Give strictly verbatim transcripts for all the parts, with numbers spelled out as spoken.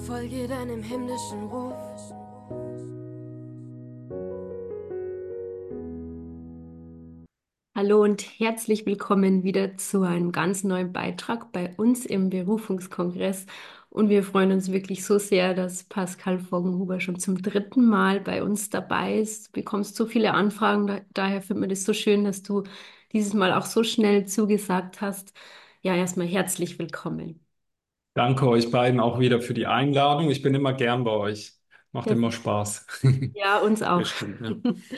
Folge deinem himmlischen Ruf. Hallo und herzlich willkommen wieder zu einem ganz neuen Beitrag bei uns im Berufungskongress. Und wir freuen uns wirklich so sehr, dass Pascal Voggenhuber schon zum dritten Mal bei uns dabei ist. Du bekommst so viele Anfragen, da, daher finden wir das so schön, dass du dieses Mal auch so schnell zugesagt hast. Ja, erstmal herzlich willkommen. Danke euch beiden auch wieder für die Einladung. Ich bin immer gern bei euch. Macht Das, immer Spaß. ja, uns auch. Das stimmt, ja.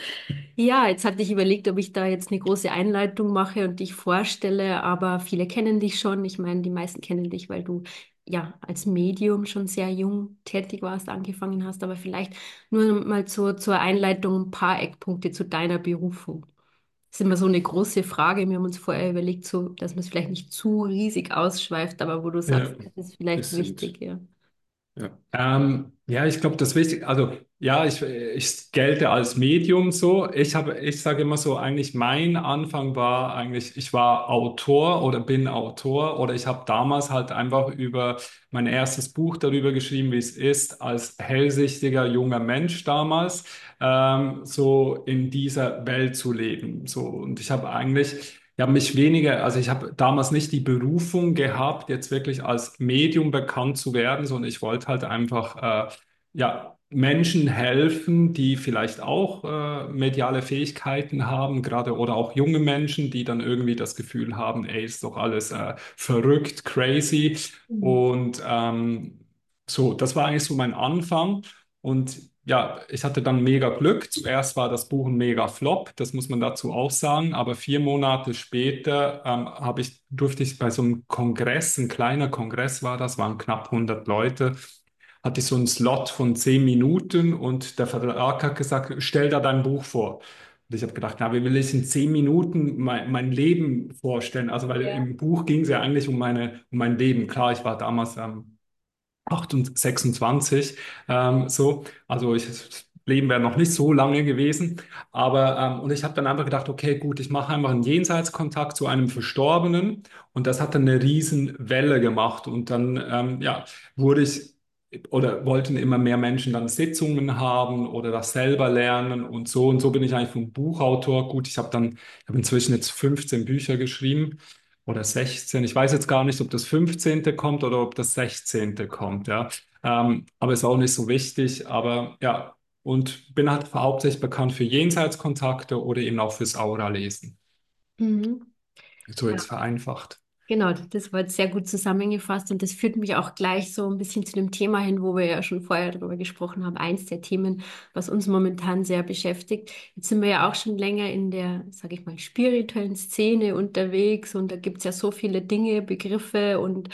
Ja, jetzt hatte ich überlegt, ob ich da jetzt eine große Einleitung mache und dich vorstelle, aber viele kennen dich schon. Ich meine, die meisten kennen dich, weil du ja als Medium schon sehr jung tätig warst, angefangen hast, aber vielleicht nur mal zur, zur Einleitung ein paar Eckpunkte zu deiner Berufung. Das ist immer so eine große Frage. Wir haben uns vorher überlegt, so, dass man es vielleicht nicht zu riesig ausschweift, aber wo du Ja, sagst, das ist vielleicht das wichtig, sind. ja. Ja, ähm, ja, ich glaube, das Wichtige, also ja, ich, ich gelte als Medium so. Ich habe, ich sage immer so, eigentlich mein Anfang war eigentlich, ich war Autor oder bin Autor oder ich habe damals halt einfach über mein erstes Buch darüber geschrieben, wie es ist, als hellsichtiger junger Mensch damals ähm, so in dieser Welt zu leben. So und ich habe eigentlich ja, mich weniger, also ich habe damals nicht die Berufung gehabt, jetzt wirklich als Medium bekannt zu werden, sondern ich wollte halt einfach, äh, ja, Menschen helfen, die vielleicht auch äh, mediale Fähigkeiten haben, gerade oder auch junge Menschen, die dann irgendwie das Gefühl haben, ey, ist doch alles äh, verrückt, crazy. Mhm. Und ähm, so, das war eigentlich so mein Anfang. Und ja, ich hatte dann mega Glück. Zuerst war das Buch ein mega Flop, das muss man dazu auch sagen. Aber vier Monate später ähm, habe ich, durfte ich bei so einem Kongress, ein kleiner Kongress war das, waren knapp hundert Leute, hatte ich so einen Slot von zehn Minuten und der Verlag hat gesagt, stell da dein Buch vor. Und ich habe gedacht, na, wie will ich in zehn Minuten mein, mein Leben vorstellen? Also, weil Ja. im Buch ging es ja eigentlich um meine, um mein Leben. Klar, ich war damals ähm, acht und sechsundzwanzig, ähm, so. Also ich, das Leben wäre noch nicht so lange gewesen. Aber, ähm, und ich habe dann einfach gedacht, okay, gut, ich mache einfach einen Jenseitskontakt zu einem Verstorbenen. Und das hat dann eine riesen Welle gemacht. Und dann, ähm, ja, wurde ich oder wollten immer mehr Menschen dann Sitzungen haben oder das selber lernen. Und so und so bin ich eigentlich vom Buchautor. Gut, ich habe dann, ich habe inzwischen jetzt fünfzehn Bücher geschrieben oder sechzehn. Ich weiß jetzt gar nicht, ob das fünfzehnte kommt oder ob das sechzehnte kommt, ja. Ähm, aber ist auch nicht so wichtig. Aber ja, und bin halt hauptsächlich bekannt für Jenseitskontakte oder eben auch fürs Aura-Lesen. Mhm. So jetzt vereinfacht. Genau, das war jetzt sehr gut zusammengefasst und das führt mich auch gleich so ein bisschen zu dem Thema hin, wo wir ja schon vorher darüber gesprochen haben. Eins der Themen, was uns momentan sehr beschäftigt. Jetzt sind wir ja auch schon länger in der, sage ich mal, spirituellen Szene unterwegs und da gibt's ja so viele Dinge, Begriffe und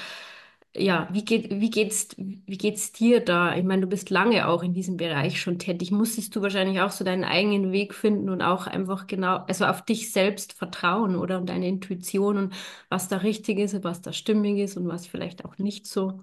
ja, wie geht, wie geht's, wie geht's dir da? Ich meine, du bist lange auch in diesem Bereich schon tätig. Musstest du wahrscheinlich auch so deinen eigenen Weg finden und auch einfach genau, also auf dich selbst vertrauen oder und deine Intuition und was da richtig ist und was da stimmig ist und was vielleicht auch nicht so.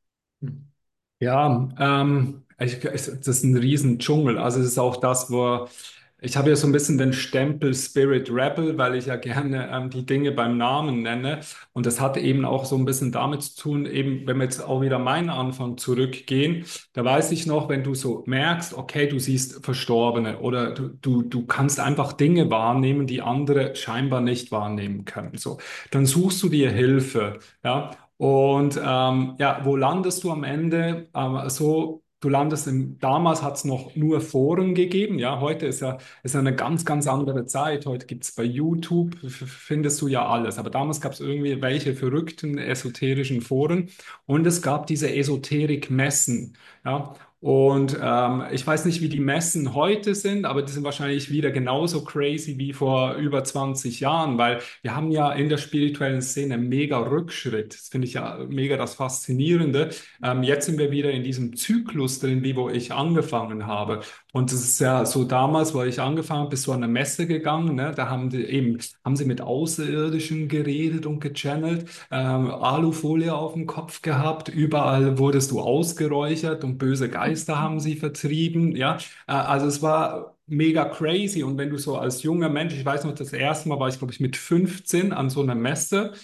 Ja, ähm, ich, ich, das ist ein riesen Dschungel. Also es ist auch das, wo ich habe ja so ein bisschen den Stempel Spirit Rebel, weil ich ja gerne ähm, die Dinge beim Namen nenne. Und das hat eben auch so ein bisschen damit zu tun, eben wenn wir jetzt auch wieder meinen Anfang zurückgehen, da weiß ich noch, wenn du so merkst, okay, du siehst Verstorbene oder du, du, du kannst einfach Dinge wahrnehmen, die andere scheinbar nicht wahrnehmen können. So, dann suchst du dir Hilfe, ja. Und ähm, ja, wo landest du am Ende? Ähm, so, du landest im, damals hat es noch nur Foren gegeben, ja, heute ist ja, ist ja eine ganz, ganz andere Zeit. Heute gibt es bei YouTube, f- findest du ja alles. Aber damals gab es irgendwie welche verrückten esoterischen Foren und es gab diese Esoterik-Messen, ja. Und ähm, ich weiß nicht, wie die Messen heute sind, aber die sind wahrscheinlich wieder genauso crazy wie vor über zwanzig Jahren, weil wir haben ja in der spirituellen Szene mega Rückschritt. Das finde ich ja mega das Faszinierende. Ähm, jetzt sind wir wieder in diesem Zyklus drin, wie wo ich angefangen habe. Und das ist ja so damals, wo ich angefangen habe, bist du an eine Messe gegangen, ne? Da haben die eben, haben sie mit Außerirdischen geredet und gechannelt, ähm, Alufolie auf dem Kopf gehabt, überall wurdest du ausgeräuchert und böse Geister haben sie vertrieben, ja. Äh, also es war mega crazy. Und wenn du so als junger Mensch, ich weiß noch, das erste Mal war ich, glaube ich, mit fünfzehn an so einer Messe.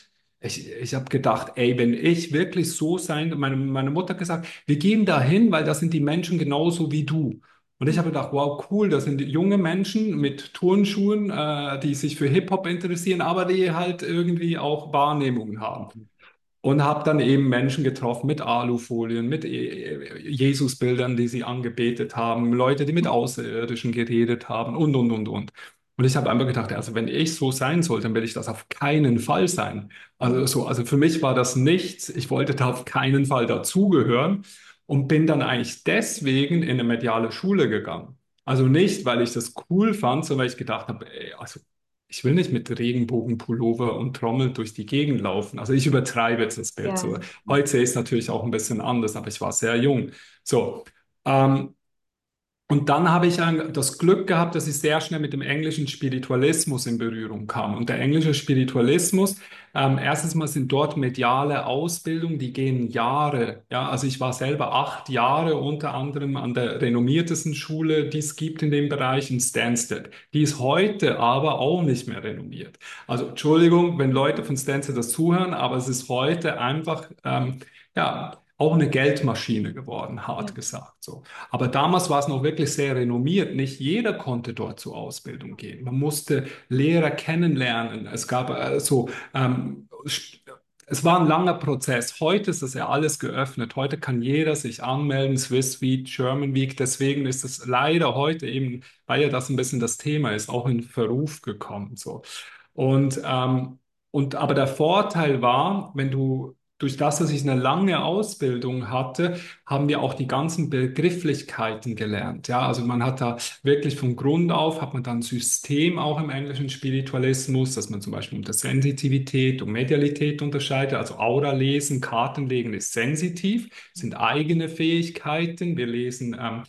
Ich, ich habe gedacht, ey, wenn ich wirklich so sein, meine, meine Mutter hat gesagt, wir gehen dahin, weil das sind die Menschen genauso wie du. Und ich habe gedacht, wow, cool, das sind junge Menschen mit Turnschuhen, äh, die sich für Hip-Hop interessieren, aber die halt irgendwie auch Wahrnehmungen haben. Und habe dann eben Menschen getroffen mit Alufolien, mit äh, Jesusbildern, die sie angebetet haben, Leute, die mit Außerirdischen geredet haben und, und, und, und. Und ich habe einfach gedacht, also wenn ich so sein soll, dann will ich das auf keinen Fall sein. Also so, also für mich war das nichts. Ich wollte da auf keinen Fall dazugehören und bin dann eigentlich deswegen in eine mediale Schule gegangen. Also nicht, weil ich das cool fand, sondern weil ich gedacht habe, ey, also ich will nicht mit Regenbogenpullover und Trommel durch die Gegend laufen. Also ich übertreibe jetzt das Bild Ja. so. Heute sehe ich es natürlich auch ein bisschen anders, aber ich war sehr jung. So. Ähm, und dann habe ich ein- das Glück gehabt, dass ich sehr schnell mit dem englischen Spiritualismus in Berührung kam. Und der englische Spiritualismus, ähm, erstens mal sind dort mediale Ausbildungen, die gehen Jahre. Ja, also ich war selber acht Jahre unter anderem an der renommiertesten Schule, die es gibt in dem Bereich, in Stansted. Die ist heute aber auch nicht mehr renommiert. Also Entschuldigung, wenn Leute von Stansted das zuhören, aber es ist heute einfach, ähm, ja, auch eine Geldmaschine geworden, hart gesagt. So. Aber damals war es noch wirklich sehr renommiert. Nicht jeder konnte dort zur Ausbildung gehen. Man musste Lehrer kennenlernen. Es gab äh, so, ähm, es war ein langer Prozess. Heute ist das ja alles geöffnet. Heute kann jeder sich anmelden, Swiss Week, German Week. Deswegen ist es leider heute eben, weil ja das ein bisschen das Thema ist, auch in Verruf gekommen. So. Und, ähm, und aber der Vorteil war, wenn du durch das, dass ich eine lange Ausbildung hatte, haben wir auch die ganzen Begrifflichkeiten gelernt. Ja, also man hat da wirklich von Grund auf, hat man dann ein System auch im englischen Spiritualismus, dass man zum Beispiel unter Sensitivität und Medialität unterscheidet. Also Aura lesen, Karten legen ist sensitiv, sind eigene Fähigkeiten. Wir lesen ähm,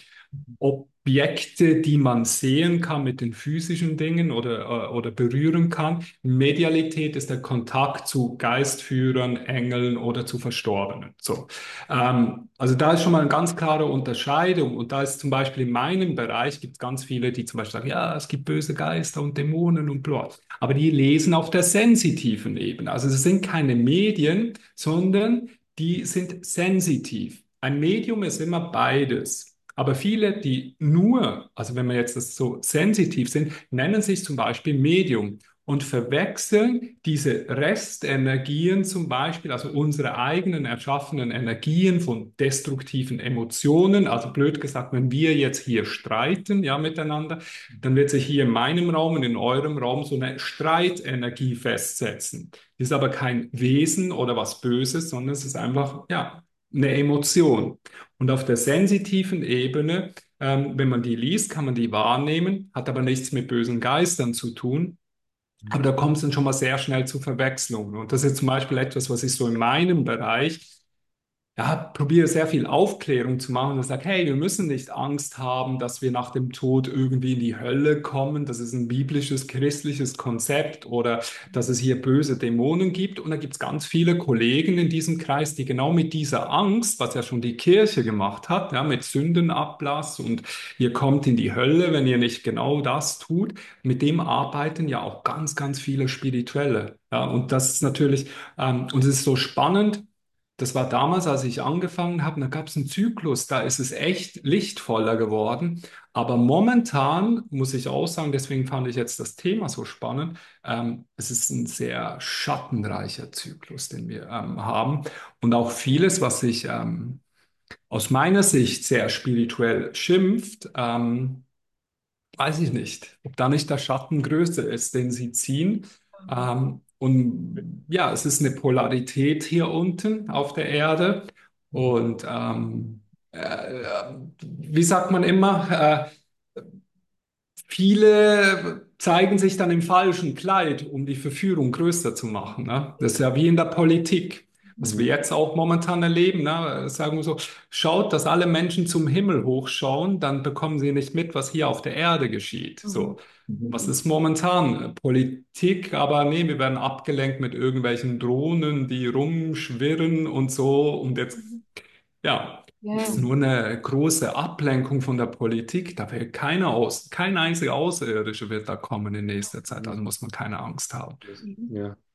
Objekte, die man sehen kann mit den physischen Dingen oder, äh, oder berühren kann. Medialität ist der Kontakt zu Geistführern, Engeln oder zu Verstorbenen. So. Ähm, also da ist schon mal eine ganz klare Unterscheidung. Und da ist zum Beispiel in meinem Bereich gibt es ganz viele, die zum Beispiel sagen, ja, es gibt böse Geister und Dämonen und bla. Aber die lesen auf der sensitiven Ebene. Also es sind keine Medien, sondern die sind sensitiv. Ein Medium ist immer beides. Aber viele, die nur, also wenn wir jetzt das so sensitiv sind, nennen sich zum Beispiel Medium und verwechseln diese Restenergien zum Beispiel, also unsere eigenen erschaffenen Energien von destruktiven Emotionen. Also blöd gesagt, wenn wir jetzt hier streiten, ja, miteinander, dann wird sich hier in meinem Raum und in eurem Raum so eine Streitenergie festsetzen. Ist aber kein Wesen oder was Böses, sondern es ist einfach, ja, eine Emotion. Und auf der sensitiven Ebene, ähm, wenn man die liest, kann man die wahrnehmen, hat aber nichts mit bösen Geistern zu tun. Aber da kommt es dann schon mal sehr schnell zu Verwechslungen. Und das ist zum Beispiel etwas, was ich so in meinem Bereich ja, probiere sehr viel Aufklärung zu machen und sage, hey, wir müssen nicht Angst haben, dass wir nach dem Tod irgendwie in die Hölle kommen. Das ist ein biblisches, christliches Konzept oder dass es hier böse Dämonen gibt. Und da gibt es ganz viele Kollegen in diesem Kreis, die genau mit dieser Angst, was ja schon die Kirche gemacht hat, ja, mit Sündenablass und ihr kommt in die Hölle, wenn ihr nicht genau das tut, mit dem arbeiten ja auch ganz, ganz viele Spirituelle. Ja, und das ist natürlich, ähm, und es ist so spannend. Das war damals, als ich angefangen habe, da gab es einen Zyklus, da ist es echt lichtvoller geworden. Aber momentan muss ich auch sagen, deswegen fand ich jetzt das Thema so spannend, ähm, es ist ein sehr schattenreicher Zyklus, den wir ähm, haben. Und auch vieles, was sich ähm, aus meiner Sicht sehr spirituell schimpft, ähm, weiß ich nicht, ob da nicht der Schatten größer ist, den sie ziehen. Ähm, und ja, es ist eine Polarität hier unten auf der Erde. Und ähm, äh, wie sagt man immer, äh, viele zeigen sich dann im falschen Kleid, um die Verführung größer zu machen. Ne? Das ist ja wie in der Politik, was wir Mhm. jetzt auch momentan erleben. Ne? Sagen wir so, schaut, dass alle Menschen zum Himmel hochschauen, dann bekommen sie nicht mit, was hier auf der Erde geschieht. Mhm. So, was Mhm. ist momentan Politik? Aber nee, wir werden abgelenkt mit irgendwelchen Drohnen, die rumschwirren und so. Und jetzt Mhm. ja, das ist Ja. nur eine große Ablenkung von der Politik. Da wird keiner aus, kein einziger Außerirdische wird da kommen in nächster Zeit. Also muss man keine Angst haben. Ja.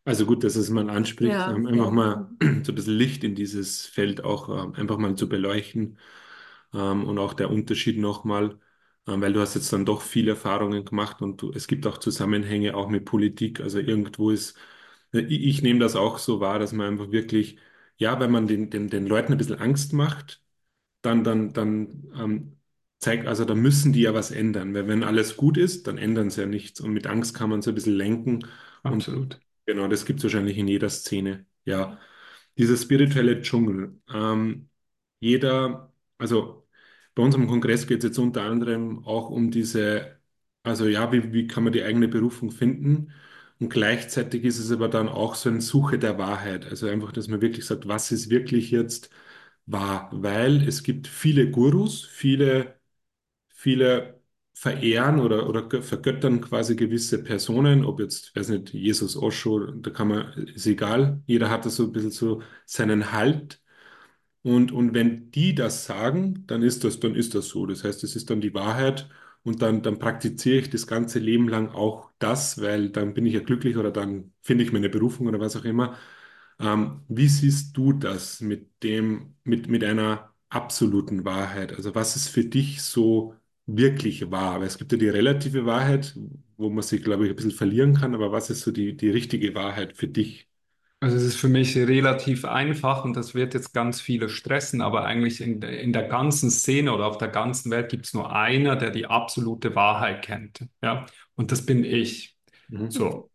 Also gut, dass es mal anspricht, Ja, ähm, einfach ja. mal Mhm. so ein bisschen Licht in dieses Feld auch ähm, einfach mal zu beleuchten, ähm, und auch der Unterschied nochmal, ähm, weil du hast jetzt dann doch viele Erfahrungen gemacht und du, es gibt auch Zusammenhänge auch mit Politik. Also irgendwo ist, äh, ich, ich nehme das auch so wahr, dass man einfach wirklich, ja, wenn man den, den, den Leuten ein bisschen Angst macht, dann, dann, dann ähm, zeigt, also da müssen die ja was ändern. Weil wenn alles gut ist, dann ändern sie ja nichts. Und mit Angst kann man so ein bisschen lenken. Und Absolut. genau, das gibt es wahrscheinlich in jeder Szene. Ja, dieser spirituelle Dschungel. Ähm, jeder, also bei unserem Kongress geht es jetzt unter anderem auch um diese, also ja, wie, wie kann man die eigene Berufung finden? Und gleichzeitig ist es aber dann auch so eine Suche der Wahrheit. Also einfach, dass man wirklich sagt, was ist wirklich jetzt wahr? Weil es gibt viele Gurus, viele viele verehren oder, oder gö- vergöttern quasi gewisse Personen, ob jetzt, weiß nicht, Jesus, Osho, da kann man, ist egal, jeder hat da so ein bisschen so seinen Halt. Und, und wenn die das sagen, dann ist das, dann ist das so. Das heißt, es ist dann die Wahrheit und dann, dann praktiziere ich das ganze Leben lang auch das, weil dann bin ich ja glücklich oder dann finde ich meine Berufung oder was auch immer. Ähm, wie siehst du das mit dem, mit, mit einer absoluten Wahrheit? Also was ist für dich so wirklich wahr? Weil es gibt ja die relative Wahrheit, wo man sich, glaube ich, ein bisschen verlieren kann, aber was ist so die, die richtige Wahrheit für dich? Also es ist für mich relativ einfach und das wird jetzt ganz viele stressen, aber eigentlich in, der- in der ganzen Szene oder auf der ganzen Welt gibt es nur einer, der die absolute Wahrheit kennt. Ja, und das bin ich. Mhm. So.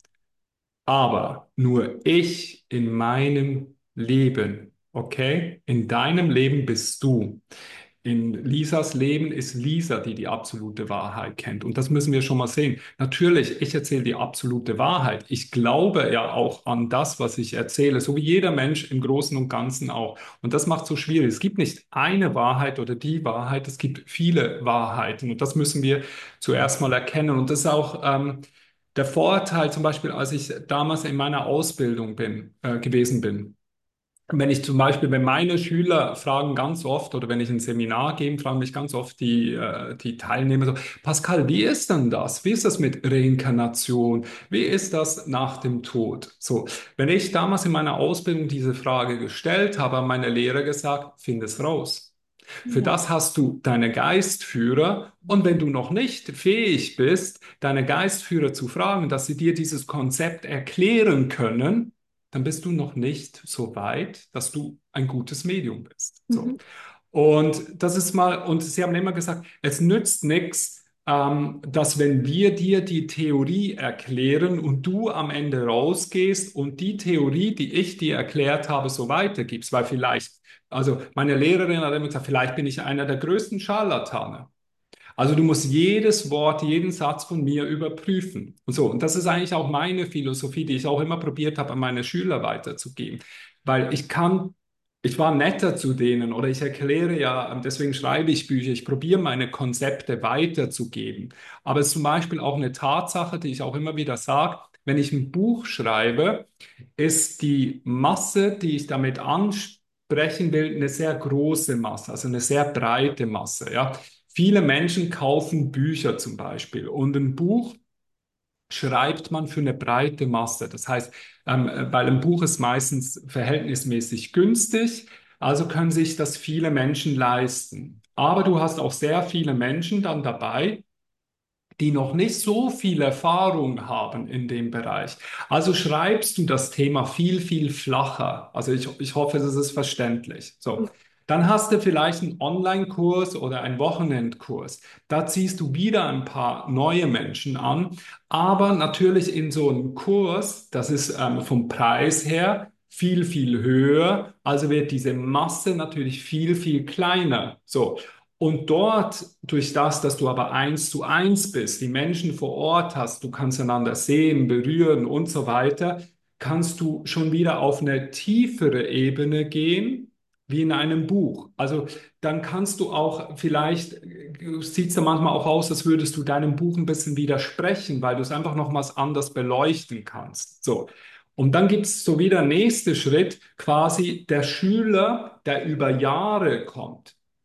Aber nur ich in meinem Leben, okay? In deinem Leben bist du. In Lisas Leben ist Lisa, die die absolute Wahrheit kennt. Und das müssen wir schon mal sehen. Natürlich, ich erzähle die absolute Wahrheit. Ich glaube ja auch an das, was ich erzähle, so wie jeder Mensch im Großen und Ganzen auch. Und das macht so schwierig. Es gibt nicht eine Wahrheit oder die Wahrheit, es gibt viele Wahrheiten. Und das müssen wir zuerst mal erkennen. Und das ist auch ähm, der Vorteil, zum Beispiel, als ich damals in meiner Ausbildung bin, äh, gewesen bin. Wenn ich zum Beispiel, wenn meine Schüler fragen ganz oft, oder wenn ich ein Seminar gebe, fragen mich ganz oft die, äh, die Teilnehmer so, Pascal, wie ist denn das? Wie ist das mit Reinkarnation? Wie ist das nach dem Tod? So, wenn ich damals in meiner Ausbildung diese Frage gestellt habe, haben meine Lehrer gesagt, find es raus. Für Ja. das hast du deine Geistführer. Und wenn du noch nicht fähig bist, deine Geistführer zu fragen, dass sie dir dieses Konzept erklären können, dann bist du noch nicht so weit, dass du ein gutes Medium bist. So. Mhm. Und das ist mal, und Sie haben immer gesagt, es nützt nichts, ähm, dass wenn wir dir die Theorie erklären und du am Ende rausgehst und die Theorie, die ich dir erklärt habe, so weitergibst, weil vielleicht, also meine Lehrerin hat immer gesagt, vielleicht bin ich einer der größten Scharlatane. Also du musst jedes Wort, jeden Satz von mir überprüfen. Und so, und das ist eigentlich auch meine Philosophie, die ich auch immer probiert habe, an meine Schüler weiterzugeben. Weil ich kann, ich war netter zu denen oder ich erkläre ja, ähm, deswegen schreibe ich Bücher, ich probiere meine Konzepte weiterzugeben. Aber es ist zum Beispiel auch eine Tatsache, die ich auch immer wieder sage, wenn ich ein Buch schreibe, ist die Masse, die ich damit ansprechen will, eine sehr große Masse, also eine sehr breite Masse, ja. Viele Menschen kaufen Bücher zum Beispiel und ein Buch schreibt man für eine breite Masse. Das heißt, ähm, weil ein Buch ist meistens verhältnismäßig günstig, also können sich das viele Menschen leisten. Aber du hast auch sehr viele Menschen dann dabei, die noch nicht so viel Erfahrung haben in dem Bereich. Also schreibst du das Thema viel, viel flacher. Also ich, ich hoffe, das ist verständlich. So. Dann hast du vielleicht einen Online-Kurs oder einen Wochenendkurs. Da ziehst du wieder ein paar neue Menschen an. Aber natürlich in so einem Kurs, das ist ähm, vom Preis her viel, viel höher. Also wird diese Masse natürlich viel, viel kleiner. So. Und dort, durch das, dass du aber eins zu eins bist, die Menschen vor Ort hast, du kannst einander sehen, berühren und so weiter, kannst du schon wieder auf eine tiefere Ebene gehen, wie in einem Buch. Also dann kannst du auch vielleicht, sieht es ja manchmal auch aus, als würdest du deinem Buch ein bisschen widersprechen, weil du es einfach nochmals anders beleuchten kannst. So. Und dann gibt es so wieder nächste Schritt, quasi der Schüler, der über Jahre kommt.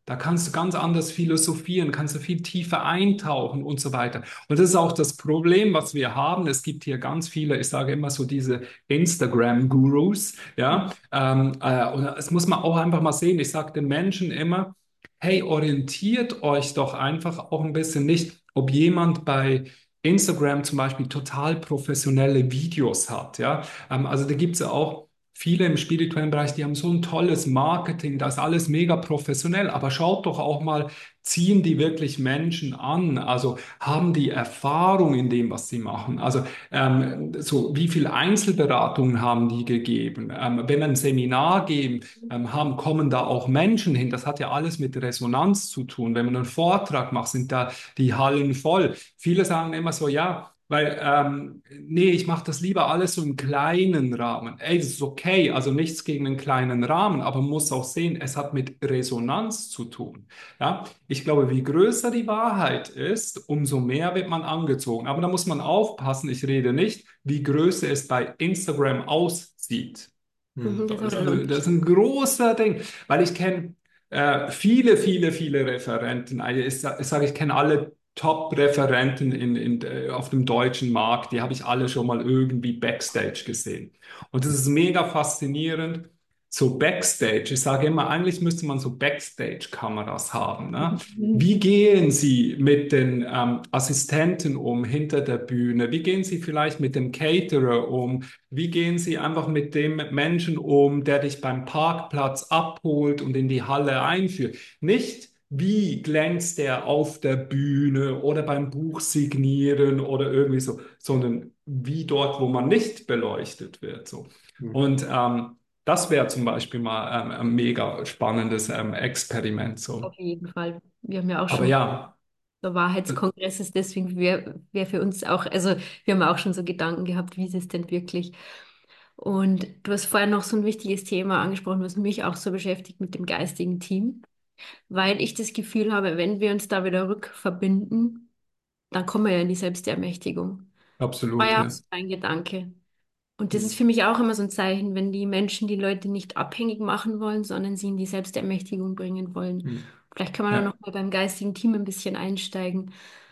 Da kannst du ganz anders philosophieren, kannst du viel tiefer eintauchen und so weiter. Und das ist auch das Problem, was wir haben. Es gibt hier ganz viele, ich sage immer so diese Instagram-Gurus, ja. Ähm, äh, und das muss man auch einfach mal sehen. Ich sage den Menschen immer, hey, orientiert euch doch einfach auch ein bisschen nicht, ob jemand bei Instagram zum Beispiel total professionelle Videos hat, ja. Ähm, also da gibt es ja auch viele im spirituellen Bereich, die haben so ein tolles Marketing, das ist alles mega professionell, aber schaut doch auch mal, ziehen die wirklich Menschen an? Also haben die Erfahrung in dem, was sie machen? Also ähm, so wie viel Einzelberatungen haben die gegeben? Ähm, wenn ein Seminar geben, ähm, haben, kommen da auch Menschen hin? Das hat ja alles mit Resonanz zu tun. Wenn man einen Vortrag macht, sind da die Hallen voll. Viele sagen immer so, ja, weil, ähm, nee, ich mache das lieber alles so im kleinen Rahmen. Ey, das ist okay, also nichts gegen einen kleinen Rahmen, aber man muss auch sehen, es hat mit Resonanz zu tun. Ja, ich glaube, wie größer die Wahrheit ist, umso mehr wird man angezogen. Aber da muss man aufpassen, ich rede nicht, wie größer es bei Instagram aussieht. Hm. Mhm, das ist Das aber ist ein ein, das ist Unterschied. ein großer Ding, weil ich kenne äh, viele, viele, viele Referenten. Also ich, sa- ich sage, ich kenne alle Top-Referenten in, in, äh, auf dem deutschen Markt. Die habe ich alle schon mal irgendwie Backstage gesehen. Und das ist mega faszinierend. So Backstage, ich sage immer, eigentlich müsste man so Backstage-Kameras haben. Ne? Mhm. Wie gehen Sie mit den ähm, Assistenten um hinter der Bühne? Wie gehen Sie vielleicht mit dem Caterer um? Wie gehen Sie einfach mit dem Menschen um, der dich beim Parkplatz abholt und in die Halle einführt? Nicht, wie glänzt der auf der Bühne oder beim Buch signieren oder irgendwie so, sondern wie dort, wo man nicht beleuchtet wird. So. Hm. Und ähm, das wäre zum Beispiel mal ähm, ein mega spannendes ähm, Experiment. So. Auf jeden Fall. Wir haben ja auch Aber schon ja, der äh, Wahrheitskongress ist, deswegen wäre wär für uns auch, also wir haben auch schon so Gedanken gehabt, wie ist es denn wirklich? Und du hast vorher noch so ein wichtiges Thema angesprochen, was mich auch so beschäftigt mit dem geistigen Team, weil ich das Gefühl habe, wenn wir uns da wieder rückverbinden, dann kommen wir ja in die Selbstermächtigung. War absolut, ja auch ja. so ein Gedanke. Und das ist für mich auch immer so ein Zeichen, wenn die Menschen die Leute nicht abhängig machen wollen, sondern sie in die Selbstermächtigung bringen wollen. Hm. Vielleicht kann man da noch Ja. mal beim geistigen Team ein bisschen einsteigen.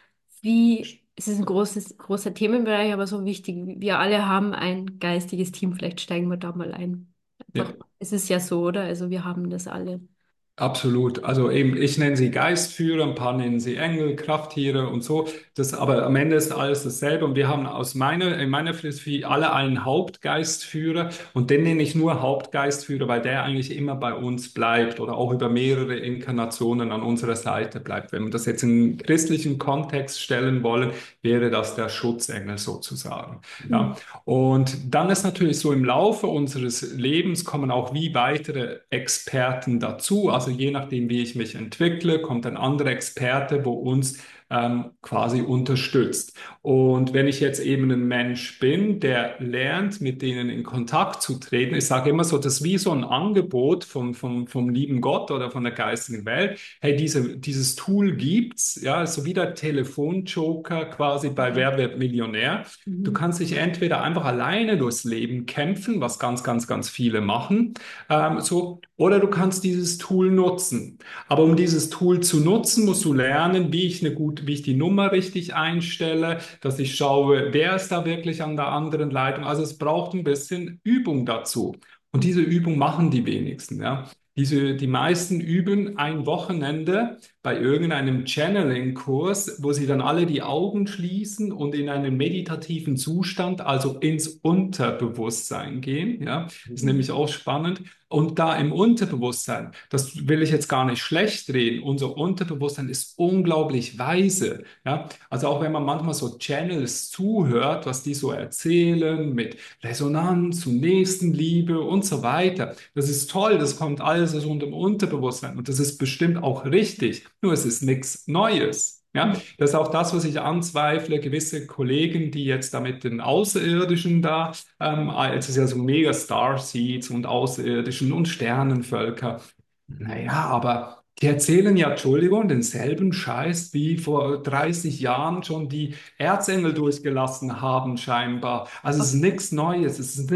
Wie, es ist ein großes, großer Themenbereich, aber so wichtig. Wir alle haben ein geistiges Team. Vielleicht steigen wir da mal ein. Einfach, Ja. es ist ja so, oder? Also wir haben das alle. Absolut. Also eben, ich nenne sie Geistführer, ein paar nennen sie Engel, Krafttiere und so. Das, aber am Ende ist alles dasselbe. Und wir haben aus meiner, in meiner Philosophie alle einen Hauptgeistführer. Und den nenne ich nur Hauptgeistführer, weil der eigentlich immer bei uns bleibt oder auch über mehrere Inkarnationen an unserer Seite bleibt. Wenn wir das jetzt in einen christlichen Kontext stellen wollen, wäre das der Schutzengel sozusagen. Ja. Mhm. Und dann ist natürlich so, im Laufe unseres Lebens kommen auch wie weitere Experten dazu. Also je nachdem, wie ich mich entwickle, kommt ein anderer Experte, wo uns ähm, quasi unterstützt. Und wenn ich jetzt eben ein Mensch bin, der lernt, mit denen in Kontakt zu treten, ich sage immer so, das ist wie so ein Angebot vom, vom, vom lieben Gott oder von der geistigen Welt. Hey, diese, dieses Tool gibt's, ja, so wie der Telefonjoker quasi bei Okay. Wer wird Millionär. Du Mhm. kannst dich entweder einfach alleine durchs Leben kämpfen, was ganz, ganz, ganz viele machen, ähm, so, oder du kannst dieses Tool nutzen. Aber um dieses Tool zu nutzen, musst du lernen, wie ich eine gut, wie ich die Nummer richtig einstelle, dass ich schaue, wer ist da wirklich an der anderen Leitung. Also es braucht ein bisschen Übung dazu. Und diese Übung machen die wenigsten, ja. Diese, die meisten üben ein Wochenende bei irgendeinem Channeling-Kurs, wo sie dann alle die Augen schließen und in einen meditativen Zustand, also ins Unterbewusstsein gehen. Ja, ist nämlich auch spannend. Und da im Unterbewusstsein, das will ich jetzt gar nicht schlecht reden, unser Unterbewusstsein ist unglaublich weise. Ja, also auch wenn man manchmal so Channels zuhört, was die so erzählen mit Resonanz und Nächstenliebe und so weiter. Das ist toll, das kommt alles aus unserem Unterbewusstsein und das ist bestimmt auch richtig. Nur es ist nichts Neues. Ja, Mhm. das ist auch das, was ich anzweifle. Gewisse Kollegen, die jetzt da mit den Außerirdischen da, ähm, es ist ja so mega Starseeds und Außerirdischen und Sternenvölker. Naja, aber die erzählen ja, Entschuldigung, denselben Scheiß, wie vor dreißig Jahren schon die Erzengel durchgelassen haben, scheinbar. Also es ist nichts Neues, es ist nichts.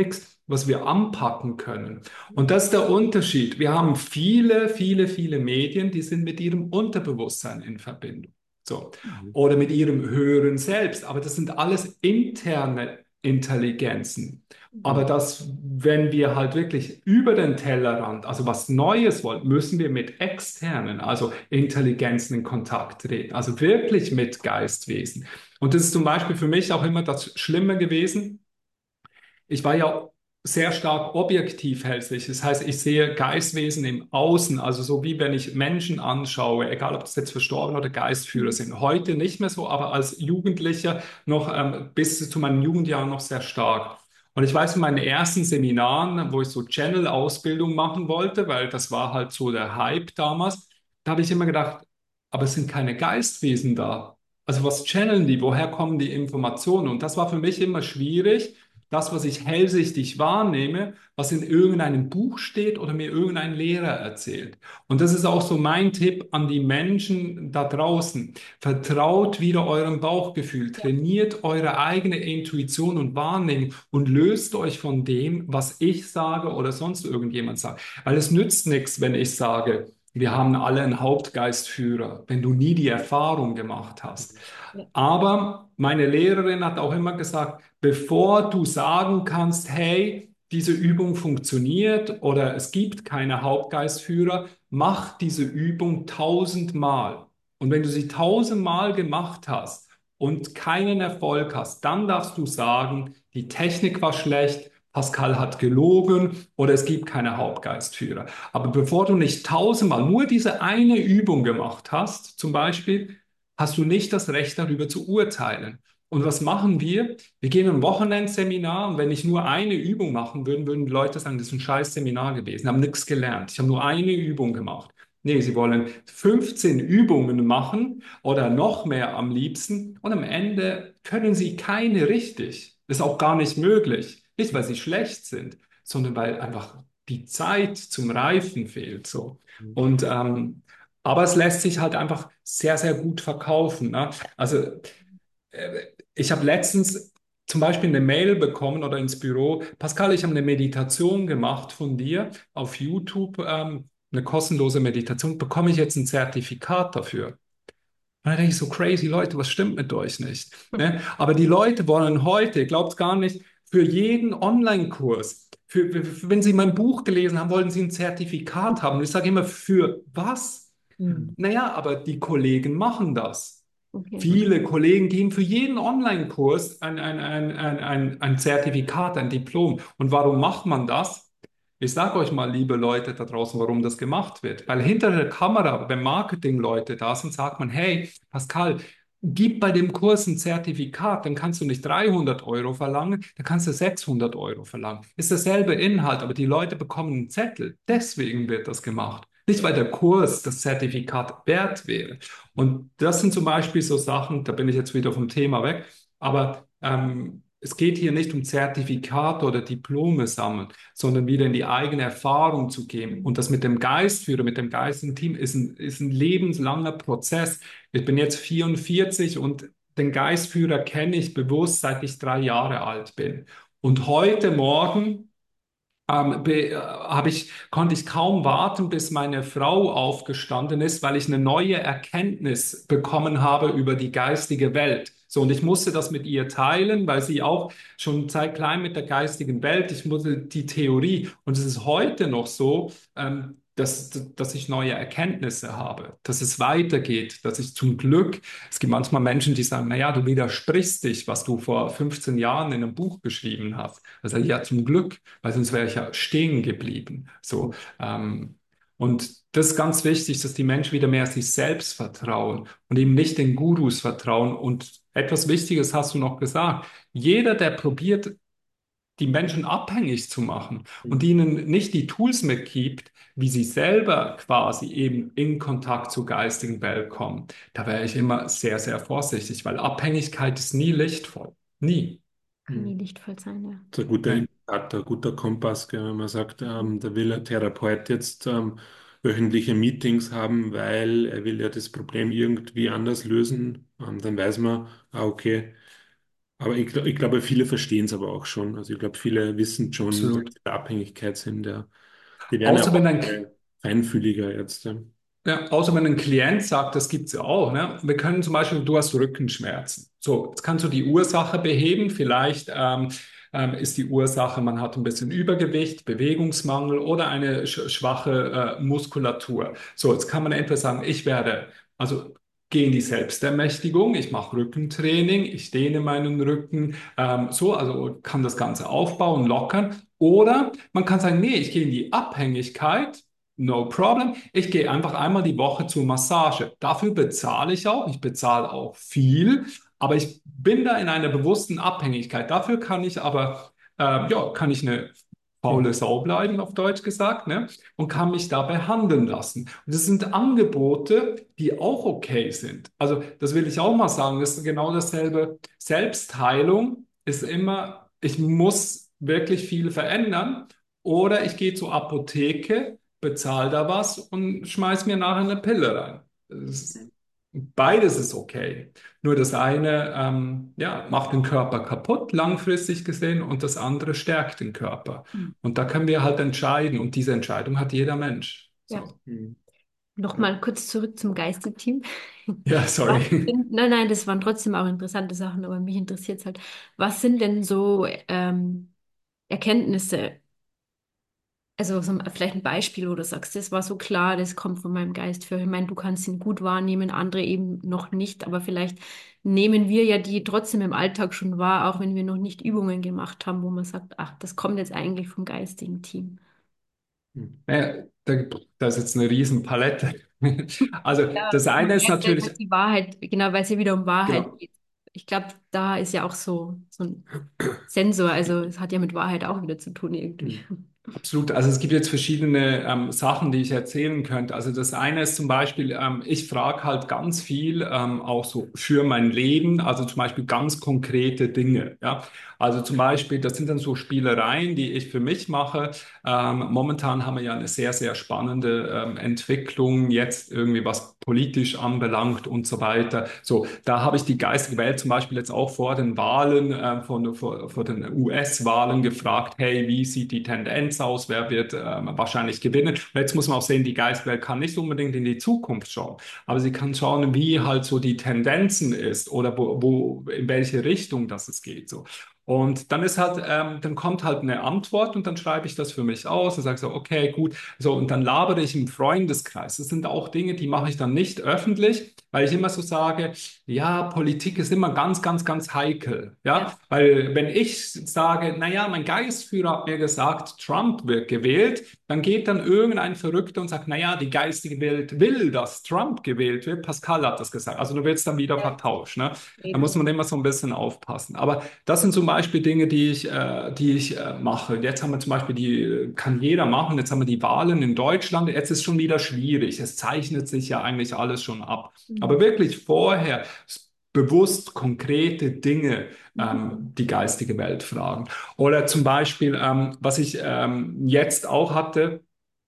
was wir anpacken können. Und das ist der Unterschied. Wir haben viele, viele, viele Medien, die sind mit ihrem Unterbewusstsein in Verbindung. So. Mhm. Oder mit ihrem höheren Selbst. Aber das sind alles interne Intelligenzen. Aber das, wenn wir halt wirklich über den Tellerrand, also was Neues wollen, müssen wir mit externen, also Intelligenzen in Kontakt treten. Also wirklich mit Geistwesen. Und das ist zum Beispiel für mich auch immer das Schlimme gewesen. Ich war ja sehr stark objektiv hellsichtig. Das heißt, ich sehe Geistwesen im Außen, also so wie wenn ich Menschen anschaue, egal ob das jetzt Verstorbene oder Geistführer sind. Heute nicht mehr so, aber als Jugendlicher noch ähm, bis zu meinen Jugendjahren noch sehr stark. Und ich weiß von meinen ersten Seminaren, wo ich so Channel-Ausbildung machen wollte, weil das war halt so der Hype damals, da habe ich immer gedacht, aber es sind keine Geistwesen da. Also was channeln die? Woher kommen die Informationen? Und das war für mich immer schwierig, das, was ich hellsichtig wahrnehme, was in irgendeinem Buch steht oder mir irgendein Lehrer erzählt. Und das ist auch so mein Tipp an die Menschen da draußen. Vertraut wieder eurem Bauchgefühl, trainiert eure eigene Intuition und Wahrnehmung und löst euch von dem, was ich sage oder sonst irgendjemand sagt. Weil es nützt nichts, wenn ich sage, wir haben alle einen Hauptgeistführer, wenn du nie die Erfahrung gemacht hast. Ja. Aber meine Lehrerin hat auch immer gesagt, bevor du sagen kannst, hey, diese Übung funktioniert oder es gibt keine Hauptgeistführer, mach diese Übung tausendmal. Und wenn du sie tausendmal gemacht hast und keinen Erfolg hast, dann darfst du sagen, die Technik war schlecht, Pascal hat gelogen oder es gibt keine Hauptgeistführer. Aber bevor du nicht tausendmal nur diese eine Übung gemacht hast, zum Beispiel, hast du nicht das Recht darüber zu urteilen. Und was machen wir? Wir gehen in ein Wochenendseminar und wenn ich nur eine Übung machen würde, würden die Leute sagen, das ist ein scheiß Seminar gewesen, haben nichts gelernt. Ich habe nur eine Übung gemacht. Nee, sie wollen fünfzehn Übungen machen oder noch mehr am liebsten und am Ende können sie keine richtig. Das ist auch gar nicht möglich. Nicht, weil sie schlecht sind, sondern weil einfach die Zeit zum Reifen fehlt. So. Und ähm, aber es lässt sich halt einfach sehr, sehr gut verkaufen. Ne? Also äh, ich habe letztens zum Beispiel eine Mail bekommen oder ins Büro. Pascal, ich habe eine Meditation gemacht von dir auf YouTube, ähm, eine kostenlose Meditation. Bekomme ich jetzt ein Zertifikat dafür? Und dann denke ich so, crazy Leute, was stimmt mit euch nicht? Ne? Aber die Leute wollen heute, ihr glaubt gar nicht, für jeden Online-Kurs, für, für, wenn sie mein Buch gelesen haben, wollen sie ein Zertifikat haben. Und ich sage immer, für was? Mhm. Naja, aber die Kollegen machen das. Okay. Viele Kollegen geben für jeden Online-Kurs ein, ein, ein, ein, ein, ein Zertifikat, ein Diplom. Und warum macht man das? Ich sage euch mal, liebe Leute da draußen, warum das gemacht wird. Weil hinter der Kamera, wenn Marketing-Leute da sind, sagt man, hey, Pascal, gib bei dem Kurs ein Zertifikat, dann kannst du nicht dreihundert Euro verlangen, dann kannst du sechshundert Euro verlangen. Ist derselbe Inhalt, aber die Leute bekommen einen Zettel. Deswegen wird das gemacht. Nicht, weil der Kurs das Zertifikat wert wäre. Und das sind zum Beispiel so Sachen, da bin ich jetzt wieder vom Thema weg, aber ähm, es geht hier nicht um Zertifikate oder Diplome sammeln, sondern wieder in die eigene Erfahrung zu gehen. Und das mit dem Geistführer, mit dem geistigen Team ist ein, ist ein lebenslanger Prozess. Ich bin jetzt vierundvierzig und den Geistführer kenne ich bewusst, seit ich drei Jahre alt bin. Und heute Morgen ähm, be, äh, habe ich, konnte ich kaum warten, bis meine Frau aufgestanden ist, weil ich eine neue Erkenntnis bekommen habe über die geistige Welt. So, und ich musste das mit ihr teilen, weil sie auch schon seit klein mit der geistigen Welt, ich musste die Theorie, und es ist heute noch so, ähm, dass, dass ich neue Erkenntnisse habe, dass es weitergeht, dass ich zum Glück, es gibt manchmal Menschen, die sagen, naja, du widersprichst dich, was du vor fünfzehn Jahren in einem Buch geschrieben hast. Also ja, zum Glück, weil sonst wäre ich ja stehen geblieben. So, ähm, und das ist ganz wichtig, dass die Menschen wieder mehr sich selbst vertrauen und eben nicht den Gurus vertrauen. Und etwas Wichtiges hast du noch gesagt. Jeder, der probiert, die Menschen abhängig zu machen und ihnen nicht die Tools mitgibt, wie sie selber quasi eben in Kontakt zur geistigen Welt kommen, da wäre ich immer sehr, sehr vorsichtig, weil Abhängigkeit ist nie lichtvoll. Nie. Kann nie lichtvoll sein, ja. Das ist ein guter Nee. Indikator, ein guter Kompass, gell, wenn man sagt, ähm, da will ein Therapeut jetzt ähm, wöchentliche Meetings haben, weil er will ja das Problem irgendwie anders lösen. Ähm, dann weiß man, ah, okay, Aber ich, gl- ich glaube, viele verstehen es aber auch schon. Also ich glaube, viele wissen schon, dass Absolut. sie in der Abhängigkeit sind. Ja. Die werden ja Außer wenn auch ein, äh, feinfühliger jetzt. Ja. Ja, außer wenn ein Klient sagt, das gibt's ja auch, ne? Wir können zum Beispiel, du hast Rückenschmerzen. So, jetzt kannst du die Ursache beheben. Vielleicht ähm, ähm, ist die Ursache, man hat ein bisschen Übergewicht, Bewegungsmangel oder eine sch schwache äh, Muskulatur. So, jetzt kann man entweder sagen, ich werde, also gehe in die Selbstermächtigung, ich mache Rückentraining, ich dehne meinen Rücken, ähm, so, also kann das Ganze aufbauen, lockern. Oder man kann sagen, nee, ich gehe in die Abhängigkeit. No problem. Ich gehe einfach einmal die Woche zur Massage. Dafür bezahle ich auch. Ich bezahle auch viel, aber ich bin da in einer bewussten Abhängigkeit. Dafür kann ich aber, äh, ja, kann ich eine faule Mhm. Sau bleiben, auf Deutsch gesagt, ne? Und kann mich da behandeln lassen. Und das sind Angebote, die auch okay sind. Also, das will ich auch mal sagen. Das ist genau dasselbe. Selbstheilung ist immer, ich muss wirklich viel verändern oder ich gehe zur Apotheke, bezahl da was und schmeiß mir nachher eine Pille rein. Das ist, beides ist okay. Nur das eine, ähm, ja, macht den Körper kaputt, langfristig gesehen, und das andere stärkt den Körper. Mhm. Und da können wir halt entscheiden. Und diese Entscheidung hat jeder Mensch. Ja. So. Mhm. Ja. Nochmal kurz zurück zum Geisteteam. Ja, Was sorry. sind, nein, nein, das waren trotzdem auch interessante Sachen, aber mich interessiert es halt, was sind denn so ähm, Erkenntnisse, also so, vielleicht ein Beispiel, wo du sagst, das war so klar, das kommt von meinem Geistführer. Ich meine, du kannst ihn gut wahrnehmen, andere eben noch nicht, aber vielleicht nehmen wir ja die trotzdem im Alltag schon wahr, auch wenn wir noch nicht Übungen gemacht haben, wo man sagt, ach, das kommt jetzt eigentlich vom geistigen Team. Mhm. Naja, da, da ist jetzt eine Riesenpalette. Also Ja, das eine man ist merkt halt, natürlich, dass die Wahrheit, genau, weil es ja wieder um Wahrheit genau. geht. Ich glaube, da ist ja auch so, so ein Sensor, also es hat ja mit Wahrheit auch wieder zu tun irgendwie. Mhm. Absolut. Also es gibt jetzt verschiedene ähm, Sachen, die ich erzählen könnte. Also das eine ist zum Beispiel, ähm, ich frage halt ganz viel ähm, auch so für mein Leben, also zum Beispiel ganz konkrete Dinge. Ja, also zum Beispiel, das sind dann so Spielereien, die ich für mich mache. Ähm, momentan haben wir ja eine sehr, sehr spannende ähm, Entwicklung jetzt irgendwie, was politisch anbelangt und so weiter. So, da habe ich die geistige Welt zum Beispiel jetzt auch vor den Wahlen, äh, von, vor, vor den U S-Wahlen gefragt, hey, wie sieht die Tendenz aus? Wer wird ähm, wahrscheinlich gewinnen? Und jetzt muss man auch sehen, die geistige Welt kann nicht unbedingt in die Zukunft schauen, aber sie kann schauen, wie halt so die Tendenzen ist oder wo, wo in welche Richtung das es geht. So. Und dann ist halt, ähm, dann kommt halt eine Antwort und dann schreibe ich das für mich aus und sage so, okay, gut, so, und dann labere ich im Freundeskreis. Das sind auch Dinge, die mache ich dann nicht öffentlich, weil ich immer so sage, ja, Politik ist immer ganz, ganz, ganz heikel. Ja, Ja, weil wenn ich sage, naja, mein Geistführer hat mir gesagt, Trump wird gewählt, dann geht dann irgendein Verrückter und sagt, naja, die geistige Welt will, dass Trump gewählt wird. Pascal hat das gesagt. Also du wirst dann wieder ja, vertauscht. Ne? Da muss eben. man immer so ein bisschen aufpassen. Aber das sind zum Beispiel Dinge, die ich, äh, die ich äh, mache. Jetzt haben wir zum Beispiel die, äh, kann jeder machen. Jetzt haben wir die Wahlen in Deutschland. Jetzt ist schon wieder schwierig. Es zeichnet sich ja eigentlich alles schon ab. Aber Mhm. wirklich vorher bewusst konkrete Dinge ähm, Mhm. die geistige Welt fragen. Oder zum Beispiel, ähm, was ich ähm, jetzt auch hatte,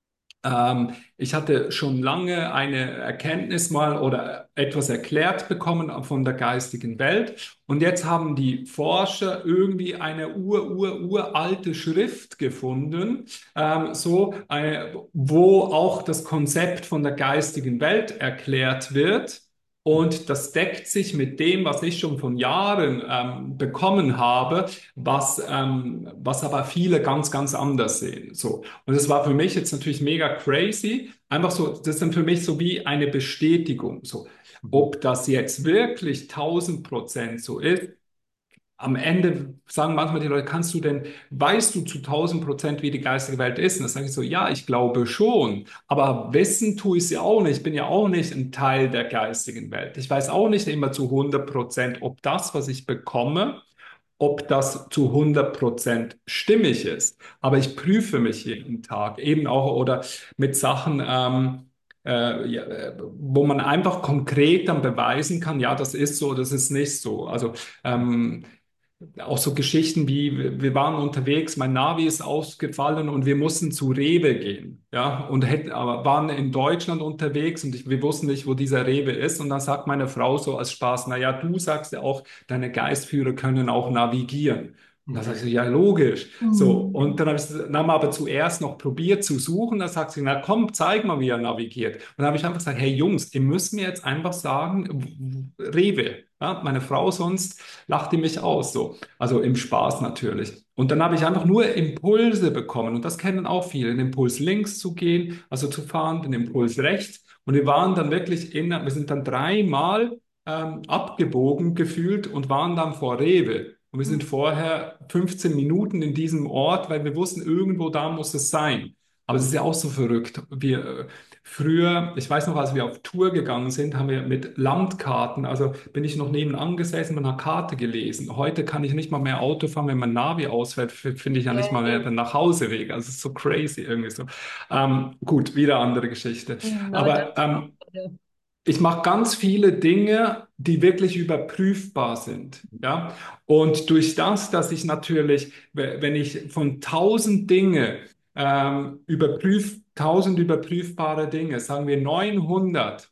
ähm, ich hatte schon lange eine Erkenntnis mal oder etwas erklärt bekommen von der geistigen Welt. Und jetzt haben die Forscher irgendwie eine ur, ur, uralte Schrift gefunden, ähm, so, äh, wo auch das Konzept von der geistigen Welt erklärt wird. Und das deckt sich mit dem, was ich schon von Jahren ähm, bekommen habe, was, ähm, was aber viele ganz, ganz anders sehen. So. Und das war für mich jetzt natürlich mega crazy. Einfach so, das ist dann für mich so wie eine Bestätigung. So, Mhm. ob das jetzt wirklich tausend Prozent so ist. Am Ende sagen manchmal die Leute, kannst du denn, weißt du zu tausend Prozent, wie die geistige Welt ist? Und dann sage ich so, ja, ich glaube schon. Aber wissen tue ich es ja auch nicht. Ich bin ja auch nicht ein Teil der geistigen Welt. Ich weiß auch nicht immer zu hundert Prozent, ob das, was ich bekomme, ob das zu hundert Prozent stimmig ist. Aber ich prüfe mich jeden Tag eben auch oder mit Sachen, ähm, äh, ja, äh, wo man einfach konkret dann beweisen kann, ja, das ist so, das ist nicht so. Also ähm, auch so Geschichten wie, wir wir waren unterwegs, mein Navi ist ausgefallen und wir mussten zu Rewe gehen, ja, und hätten, aber waren in Deutschland unterwegs und ich, wir wussten nicht, wo dieser Rewe ist. Und dann sagt meine Frau so als Spaß, na ja, du sagst ja auch, deine Geistführer können auch navigieren. Und da sag ich so, ja, logisch. So, Mhm. und dann habe ich, dann haben wir aber zuerst noch probiert zu suchen. Da sagt sie, na komm, zeig mal, wie er navigiert. Und dann habe ich einfach gesagt, hey Jungs, ihr müsst mir jetzt einfach sagen, w- w- Rewe. Ja, meine Frau sonst lacht die mich aus, so. Also im Spaß natürlich. Und dann habe ich einfach nur Impulse bekommen. Und das kennen auch viele, den Impuls links zu gehen, also zu fahren, den Impuls rechts. Und wir waren dann wirklich in, wir sind dann dreimal ähm, abgebogen gefühlt und waren dann vor Rewe. Und wir sind vorher fünfzehn Minuten in diesem Ort, weil wir wussten, irgendwo da muss es sein. Aber es ist ja auch so verrückt. Wir, äh, früher, ich weiß noch, als wir auf Tour gegangen sind, haben wir mit Landkarten, also bin ich noch nebenan gesessen und eine Karte gelesen. Heute kann ich nicht mal mehr Auto fahren, wenn mein Navi ausfällt, f- finde ich ja nicht mal mehr den Nachhauseweg. Also es ist so crazy irgendwie so. Ähm, gut, wieder andere Geschichte. Mhm, aber das Aber ähm, ich mache ganz viele Dinge, die wirklich überprüfbar sind. Ja? Und durch das, dass ich natürlich, we- wenn ich von tausend Dinge ähm, überprüf, tausend überprüfbare Dinge, sagen wir neunhundert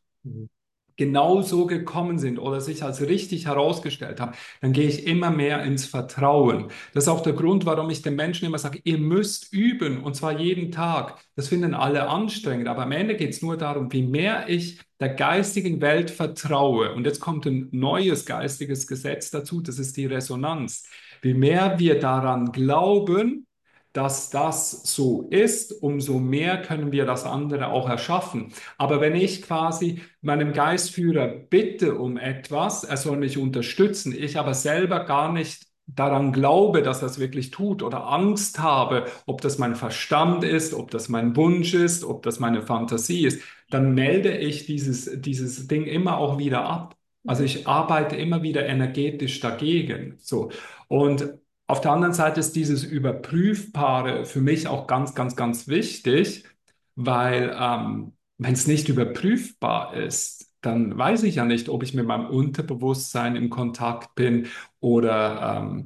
genau so gekommen sind oder sich als richtig herausgestellt haben, dann gehe ich immer mehr ins Vertrauen. Das ist auch der Grund, warum ich den Menschen immer sage, ihr müsst üben und zwar jeden Tag. Das finden alle anstrengend, aber am Ende geht es nur darum, wie mehr ich der geistigen Welt vertraue. Und jetzt kommt ein neues geistiges Gesetz dazu, das ist die Resonanz. Wie mehr wir daran glauben, dass das so ist, umso mehr können wir das andere auch erschaffen. Aber wenn ich quasi meinem Geistführer bitte um etwas, er soll mich unterstützen, ich aber selber gar nicht daran glaube, dass er es wirklich tut oder Angst habe, ob das mein Verstand ist, ob das mein Wunsch ist, ob das meine Fantasie ist, dann melde ich dieses, dieses Ding immer auch wieder ab. Also ich arbeite immer wieder energetisch dagegen. So. Und auf der anderen Seite ist dieses Überprüfbare für mich auch ganz, ganz, ganz wichtig, weil ähm, wenn es nicht überprüfbar ist, dann weiß ich ja nicht, ob ich mit meinem Unterbewusstsein in Kontakt bin oder ähm,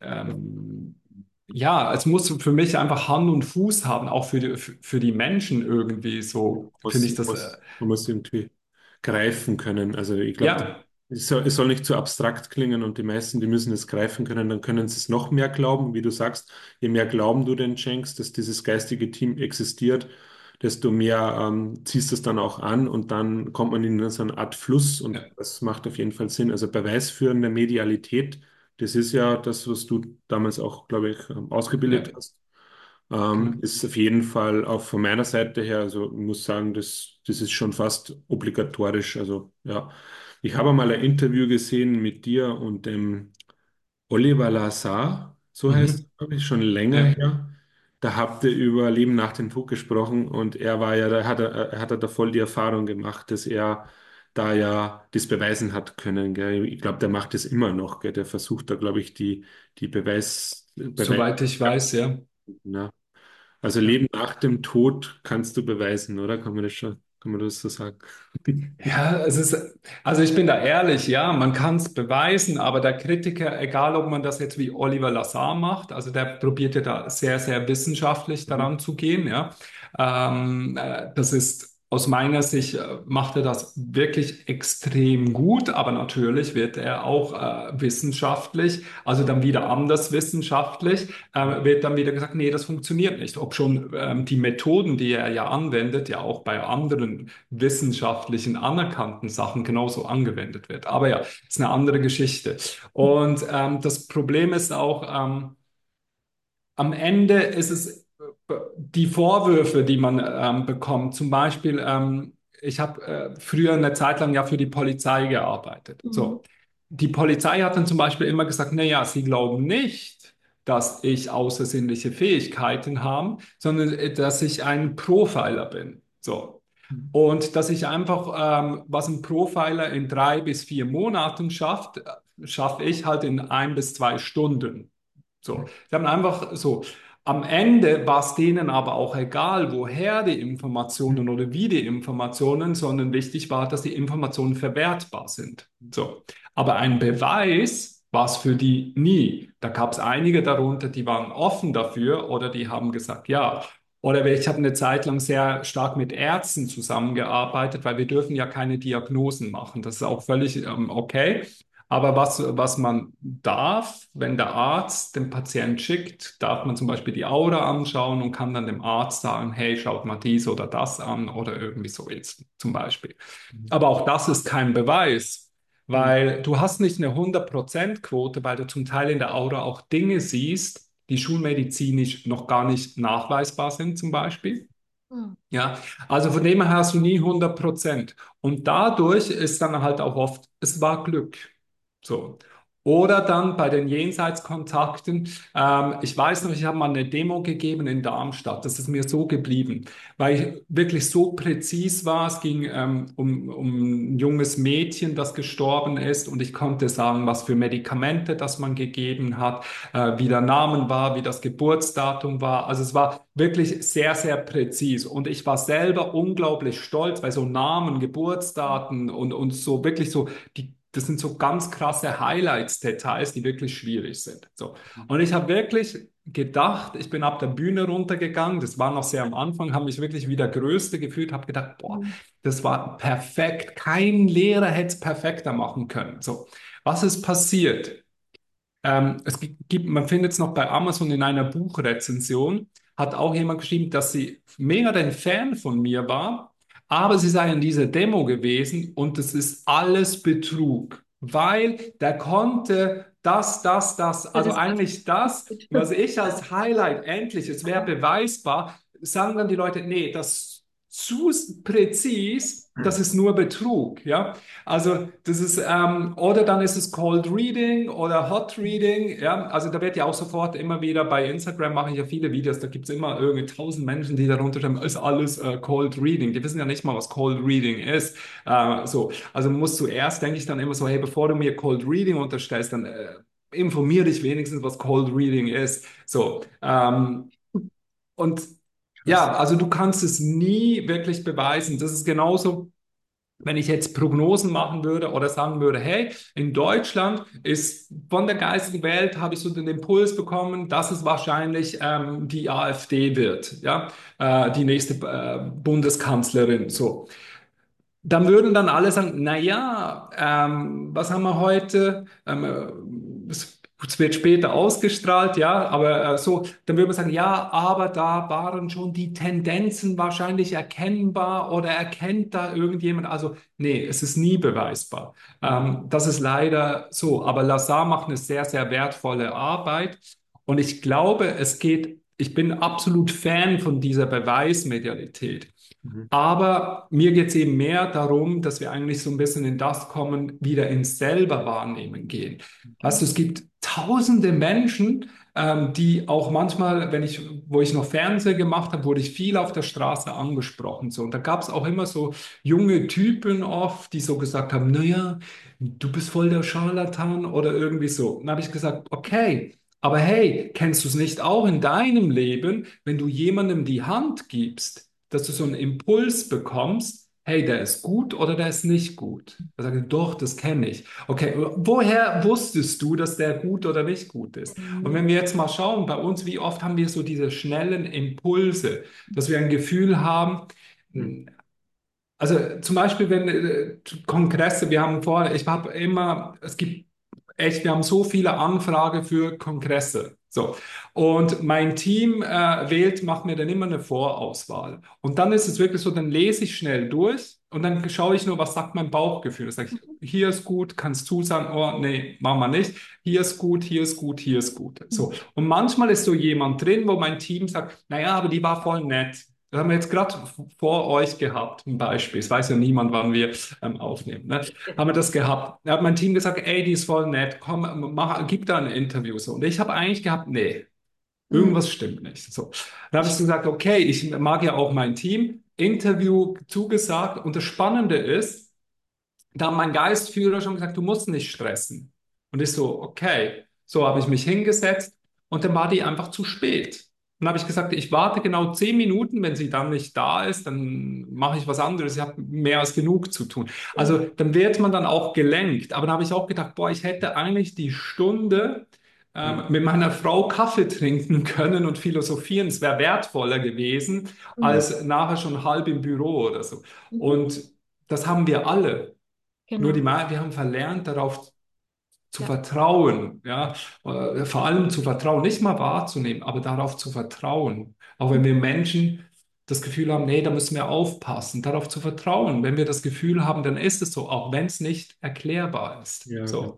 ähm, ja, es muss für mich einfach Hand und Fuß haben, auch für die, für für die Menschen irgendwie so, finde muss, ich das, äh, muss, man muss irgendwie greifen können. Also ich glaube, ja, es soll, es soll nicht zu abstrakt klingen und die meisten, die müssen es greifen können, dann können sie es noch mehr glauben. Wie du sagst, je mehr Glauben du denn schenkst, dass dieses geistige Team existiert, desto mehr ähm, ziehst du es dann auch an und dann kommt man in so eine Art Fluss und ja, das macht auf jeden Fall Sinn. Also beweisführende Medialität, das ist ja das, was du damals auch, glaube ich, ähm, ja, ausgebildet hast. Ähm, genau. ist auf jeden Fall auch von meiner Seite her, also ich muss sagen, das, das ist schon fast obligatorisch. Also ja, ich habe mal ein Interview gesehen mit dir und dem Oliver Lazar, so heißt Mhm. er, glaube ich, schon länger Ja, her. Da habt ihr über Leben nach dem Tod gesprochen und er war ja, da hat er, er hat er da voll die Erfahrung gemacht, dass er da ja das beweisen hat können. Gell? Ich glaube, der macht das immer noch. Gell? Der versucht da, glaube ich, die, die Beweis, Beweis, soweit ich weiß, ja. ja. Also Ja. Leben nach dem Tod kannst du beweisen, oder? Kann man das schon, kann man das so sagen? Ja, es ist, also ich bin da ehrlich, ja, man kann es beweisen, aber der Kritiker, egal ob man das jetzt wie Oliver Lazar macht, also der probiert ja da sehr, sehr wissenschaftlich Mhm. daran zu gehen, ja. Ähm, äh, das ist aus meiner Sicht, äh, macht er das wirklich extrem gut, aber natürlich wird er auch äh, wissenschaftlich, also dann wieder anders wissenschaftlich, äh, wird dann wieder gesagt, nee, das funktioniert nicht. Ob schon ähm, die Methoden, die er ja anwendet, ja auch bei anderen wissenschaftlichen anerkannten Sachen genauso angewendet wird. Aber ja, ist eine andere Geschichte. Und ähm, das Problem ist auch, ähm, am Ende ist es äh, die Vorwürfe, die man ähm, bekommt. Zum Beispiel, ähm, ich habe äh, früher eine Zeit lang ja für die Polizei gearbeitet. Mhm. So, die Polizei hat dann zum Beispiel immer gesagt, naja, sie glauben nicht, dass ich außersinnliche Fähigkeiten habe, sondern äh, dass ich ein Profiler bin. So. Und dass ich einfach, ähm, was ein Profiler in drei bis vier Monaten schafft, äh, schaffe ich halt in ein bis zwei Stunden. So, sie haben einfach so. Am Ende war es denen aber auch egal, woher die Informationen oder wie die Informationen, sondern wichtig war, dass die Informationen verwertbar sind. So. Aber ein Beweis, war es für die nie. Da gab es einige darunter, die waren offen dafür oder die haben gesagt, ja. Oder ich habe eine Zeit lang sehr stark mit Ärzten zusammengearbeitet, weil wir dürfen ja keine Diagnosen machen. Das ist auch völlig ähm, okay. Aber was, was man darf, wenn der Arzt den Patient schickt, darf man zum Beispiel die Aura anschauen und kann dann dem Arzt sagen, hey, schaut mal dies oder das an oder irgendwie so jetzt zum Beispiel. Aber auch das ist kein Beweis, Mhm. weil du hast nicht eine hundert Prozent Quote, weil du zum Teil in der Aura auch Dinge siehst, die schulmedizinisch noch gar nicht nachweisbar sind, zum Beispiel. Mhm. Ja, also von dem her hast du nie hundert Prozent. Und dadurch ist dann halt auch oft, es war Glück. So. Oder dann bei den Jenseitskontakten, ähm, ich weiß noch, ich habe mal eine Demo gegeben in Darmstadt. Das ist mir so geblieben, weil ich wirklich so präzis war. Es ging ähm, um, um ein junges Mädchen, das gestorben ist und ich konnte sagen, was für Medikamente das man gegeben hat, äh, wie der Name war, wie das Geburtsdatum war. Also es war wirklich sehr, sehr präzis. Und ich war selber unglaublich stolz, weil so Namen, Geburtsdaten und, und so wirklich so, die, das sind so ganz krasse Highlights, Details, die wirklich schwierig sind. So. Und ich habe wirklich gedacht, ich bin ab der Bühne runtergegangen, das war noch sehr am Anfang, habe mich wirklich wie der Größte gefühlt, habe gedacht, boah, Mhm. das war perfekt. Kein Lehrer hätte es perfekter machen können. So. Was ist passiert? Ähm, es gibt, man findet es noch bei Amazon in einer Buchrezension, hat auch jemand geschrieben, dass sie mega den Fan von mir war, aber sie sei in dieser Demo gewesen und es ist alles Betrug, weil der konnte das, das, das, Das also ist alles eigentlich das, gut. was ich als Highlight endlich, es wäre beweisbar, sagen dann die Leute, nee, das zu präzis, das ist nur Betrug, ja. Also das ist, ähm, oder dann ist es Cold Reading oder Hot Reading, ja, also da wird ja auch sofort immer wieder bei Instagram mache ich ja viele Videos, da gibt es immer irgendwie tausend Menschen, die darunter schreiben, ist alles äh, Cold Reading. Die wissen ja nicht mal, was Cold Reading ist. Äh, so, also musst du erst, denke ich dann immer so, hey, bevor du mir Cold Reading unterstellst, dann äh, informier dich wenigstens, was Cold Reading ist. So, ähm, und Krass. ja, also du kannst es nie wirklich beweisen. Das ist genauso, wenn ich jetzt Prognosen machen würde oder sagen würde, hey, in Deutschland ist von der geistigen Welt, habe ich so den Impuls bekommen, dass es wahrscheinlich ähm, die AfD wird, ja, äh, die nächste äh, Bundeskanzlerin, so. Dann würden dann alle sagen, na ja, ähm, was haben wir heute? Ähm, äh, es, es wird später ausgestrahlt, ja, aber äh, so, dann würde man sagen, ja, aber da waren schon die Tendenzen wahrscheinlich erkennbar oder erkennt da irgendjemand. Also, nee, es ist nie beweisbar. Mhm. Ähm, das ist leider so. Aber Lazar macht eine sehr, sehr wertvolle Arbeit. Und ich glaube, es geht, ich bin absolut Fan von dieser Beweismedialität. Mhm. Aber mir geht es eben mehr darum, dass wir eigentlich so ein bisschen in das kommen, wieder ins selber wahrnehmen gehen. Weißt du, es gibt tausende Menschen, ähm, die auch manchmal, wenn ich, wo ich noch Fernsehen gemacht habe, wurde ich viel auf der Straße angesprochen. So. Und da gab es auch immer so junge Typen oft, die so gesagt haben, naja, du bist voll der Scharlatan oder irgendwie so. Und dann habe ich gesagt, okay, aber hey, kennst du es nicht auch in deinem Leben, wenn du jemandem die Hand gibst, dass du so einen Impuls bekommst, hey, der ist gut oder der ist nicht gut? Da sage ich, doch, das kenne ich. Okay, woher wusstest du, dass der gut oder nicht gut ist? Und Mhm. wenn wir jetzt mal schauen, bei uns, wie oft haben wir so diese schnellen Impulse, dass wir ein Gefühl haben, Mhm. also zum Beispiel, wenn äh, Kongresse, wir haben vor, ich habe immer, es gibt echt, wir haben so viele Anfragen für Kongresse. So. Und mein Team äh, wählt, macht mir dann immer eine Vorauswahl. Und dann ist es wirklich so, dann lese ich schnell durch und dann schaue ich nur, was sagt mein Bauchgefühl. Dann sage ich, hier ist gut, kannst du sagen, oh nee, machen wir nicht. Hier ist gut, hier ist gut, hier ist gut. So. Und manchmal ist so jemand drin, wo mein Team sagt, naja, aber die war voll nett. Das haben wir jetzt gerade vor euch gehabt, ein Beispiel. Es weiß ja niemand, wann wir ähm, aufnehmen. Ne? Haben wir das gehabt. Da hat mein Team gesagt, ey, die ist voll nett, komm, mach, gib da ein Interview. So. Und ich habe eigentlich gehabt, nee, Mhm. irgendwas stimmt nicht. So. Dann habe ich gesagt, okay, ich mag ja auch mein Team. Interview zugesagt. Und das Spannende ist, da hat mein Geistführer schon gesagt, du musst nicht stressen. Und ich so, okay. So habe ich mich hingesetzt und dann war die einfach zu spät. Dann habe ich gesagt, ich warte genau zehn Minuten, wenn sie dann nicht da ist, dann mache ich was anderes. Ich habe mehr als genug zu tun. Also Ja. dann wird man dann auch gelenkt. Aber dann habe ich auch gedacht, boah, ich hätte eigentlich die Stunde ähm, Ja, mit meiner Frau Kaffee trinken können und philosophieren. Es wäre wertvoller gewesen, Mhm. als nachher schon halb im Büro oder so. Mhm. Und das haben wir alle. Nur die, Genau. Ma- wir haben verlernt, darauf zu Ja. vertrauen, ja, Äh, vor allem zu vertrauen, nicht mal wahrzunehmen, aber darauf zu vertrauen. Auch wenn wir Menschen das Gefühl haben, nee, da müssen wir aufpassen, darauf zu vertrauen. Wenn wir das Gefühl haben, dann ist es so, auch wenn es nicht erklärbar ist. ja, genau. So,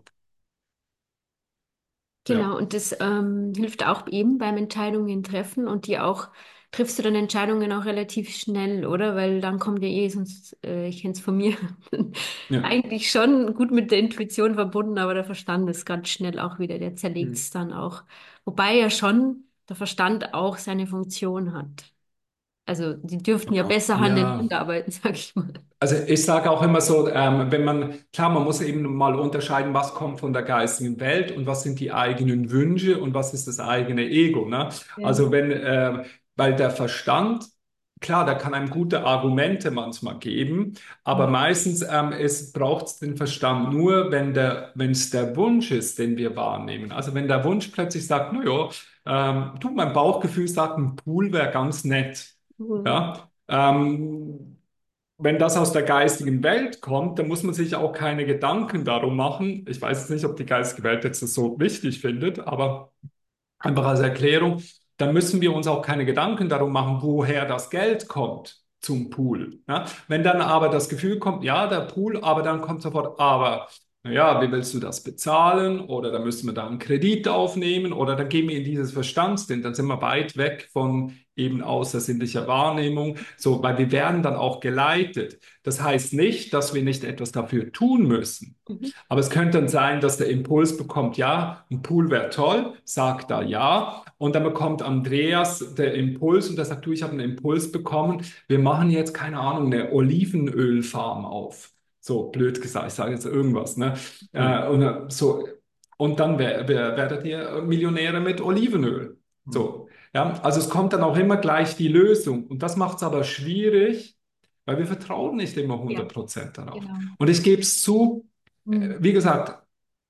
ja, Genau, und das ähm, hilft auch eben beim Entscheidungen treffen und die auch, triffst du dann Entscheidungen auch relativ schnell, oder? Weil dann kommt ja eh, sonst, äh, ich kenne es von mir, ja. eigentlich schon gut mit der Intuition verbunden, aber der Verstand ist ganz schnell auch wieder, der zerlegt Mhm. es dann auch. Wobei ja schon der Verstand auch seine Funktion hat. Also die dürften ja besser Hand in Ja. Hand arbeiten, sag ich mal. Also ich sage auch immer so, ähm, wenn man, klar, man muss eben mal unterscheiden, was kommt von der geistigen Welt und was sind die eigenen Wünsche und was ist das eigene Ego, ne? Ja. Also wenn, äh, weil der Verstand, klar, der kann einem gute Argumente manchmal geben, aber meistens ähm, es braucht es den Verstand nur, wenn der, wenn es der Wunsch ist, den wir wahrnehmen. Also wenn der Wunsch plötzlich sagt, naja, ähm, du, mein Bauchgefühl sagt, ein Pool wäre ganz nett. Mhm. Ja, ähm, wenn das aus der geistigen Welt kommt, dann muss man sich auch keine Gedanken darum machen. Ich weiß jetzt nicht, ob die geistige Welt jetzt das so wichtig findet, aber einfach als Erklärung, dann müssen wir uns auch keine Gedanken darum machen, woher das Geld kommt zum Pool. Ja? Wenn dann aber das Gefühl kommt, ja, der Pool, aber dann kommt sofort, aber ja, wie willst du das bezahlen? Oder dann müssen wir da einen Kredit aufnehmen oder dann gehen wir in dieses Verstandsding, dann sind wir weit weg von eben außersinnlicher Wahrnehmung, so, weil wir werden dann auch geleitet. Das heißt nicht, dass wir nicht etwas dafür tun müssen. Mhm. Aber es könnte dann sein, dass der Impuls bekommt, ja, ein Pool wäre toll, sagt da ja. Und dann bekommt Andreas der Impuls und der sagt, du, ich habe einen Impuls bekommen, wir machen jetzt, keine Ahnung, eine Olivenölfarm auf. So blöd gesagt, ich sage jetzt irgendwas, ne? Mhm. Äh, und, äh, so, und dann wär, wär, werdet ihr Millionäre mit Olivenöl. Mhm. So, ja, also es kommt dann auch immer gleich die Lösung. Und das macht es aber schwierig, weil wir vertrauen nicht immer Ja, hundert Prozent darauf. genau. Und ich gebe es zu, äh, Mhm. wie gesagt,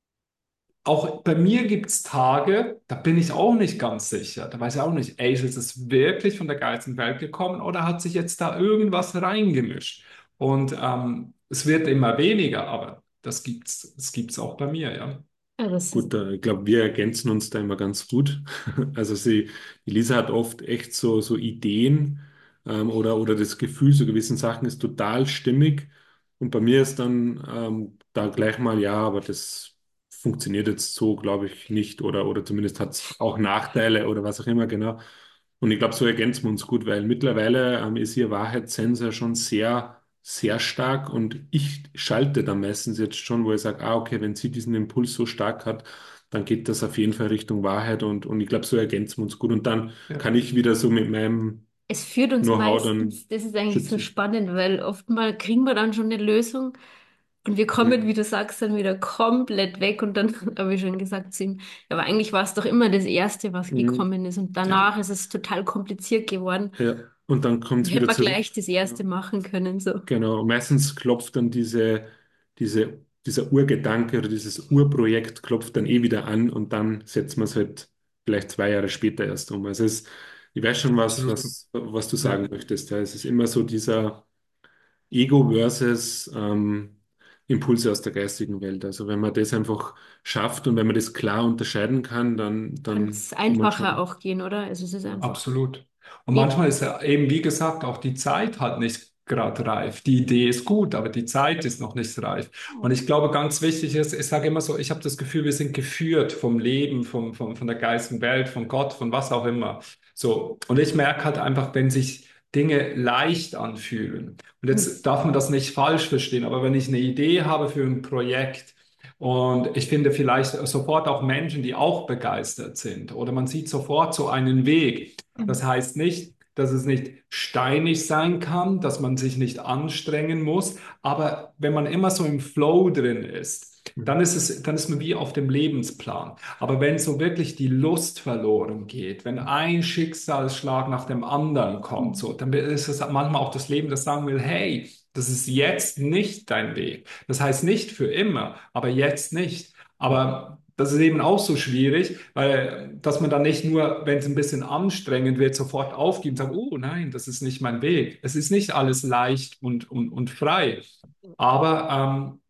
auch bei mir gibt es Tage, da bin ich auch nicht ganz sicher. Da weiß ich auch nicht, ey, ist es wirklich von der geistigen Welt gekommen oder hat sich jetzt da irgendwas reingemischt? Und ähm, es wird immer weniger, aber das gibt's, das gibt's auch bei mir, ja. Ja, das ist, Gut, äh, ich glaube, wir ergänzen uns da immer ganz gut. Also sie, die Lisa hat oft echt so, so Ideen ähm, oder, oder das Gefühl, so gewissen Sachen ist total stimmig. Und bei mir ist dann ähm, da gleich mal, ja, aber das funktioniert jetzt so, glaube ich, nicht. Oder, oder zumindest hat es auch Nachteile oder was auch immer, genau. Und ich glaube, so ergänzen wir uns gut, weil mittlerweile ähm, ist ihr Wahrheitssensor schon sehr, sehr stark und ich schalte dann meistens jetzt schon, wo ich sage, ah, okay, wenn sie diesen Impuls so stark hat, dann geht das auf jeden Fall Richtung Wahrheit und, und ich glaube, so ergänzen wir uns gut und dann Ja, kann ich wieder so mit meinem es führt uns Know-how dann meistens, das ist eigentlich so schützen. spannend, weil oftmals kriegen wir dann schon eine Lösung und wir kommen, Ja. wie du sagst, dann wieder komplett weg und dann habe ich schon gesagt zu ihm, ja, aber eigentlich war es doch immer das Erste, was Mhm. gekommen ist und ja, danach ist es total kompliziert geworden. Ja. Und dann kommt es Hätte wieder man zurück. gleich das Erste machen können, so. Genau, meistens klopft dann diese, diese, dieser Urgedanke oder dieses Urprojekt klopft dann eh wieder an und dann setzt man es halt vielleicht zwei Jahre später erst um. Also es, ich weiß schon, was, absolut. was, was du Ja. sagen möchtest. Ja, es ist immer so dieser Ego versus ähm, Impulse aus der geistigen Welt. Also wenn man das einfach schafft und wenn man das klar unterscheiden kann, dann, Kann dann es kommt man einfacher schon. auch gehen, oder? Also es ist einfach Absolut. Und wenig. manchmal ist ja eben, wie gesagt, auch die Zeit halt nicht gerade reif. Die Idee ist gut, aber die Zeit ist noch nicht reif. Und ich glaube, ganz wichtig ist, ich sage immer so, ich habe das Gefühl, wir sind geführt vom Leben, vom, vom, von der geistigen Welt, von Gott, von was auch immer. So. Und ich merke halt einfach, wenn sich Dinge leicht anfühlen. Und jetzt darf man das nicht falsch verstehen, aber wenn ich eine Idee habe für ein Projekt, und ich finde vielleicht sofort auch Menschen, die auch begeistert sind. Oder man sieht sofort so einen Weg. Das heißt nicht, dass es nicht steinig sein kann, dass man sich nicht anstrengen muss. Aber wenn man immer so im Flow drin ist, dann ist es, dann ist man wie auf dem Lebensplan. Aber wenn so wirklich die Lust verloren geht, wenn ein Schicksalsschlag nach dem anderen kommt, so, dann ist es manchmal auch das Leben, das sagen will, hey, das ist jetzt nicht dein Weg. Das heißt nicht für immer, aber jetzt nicht. Aber das ist eben auch so schwierig, weil dass man dann nicht nur, wenn es ein bisschen anstrengend wird, sofort aufgibt und sagt, oh nein, das ist nicht mein Weg. Es ist nicht alles leicht und, und, und frei. Aber ähm,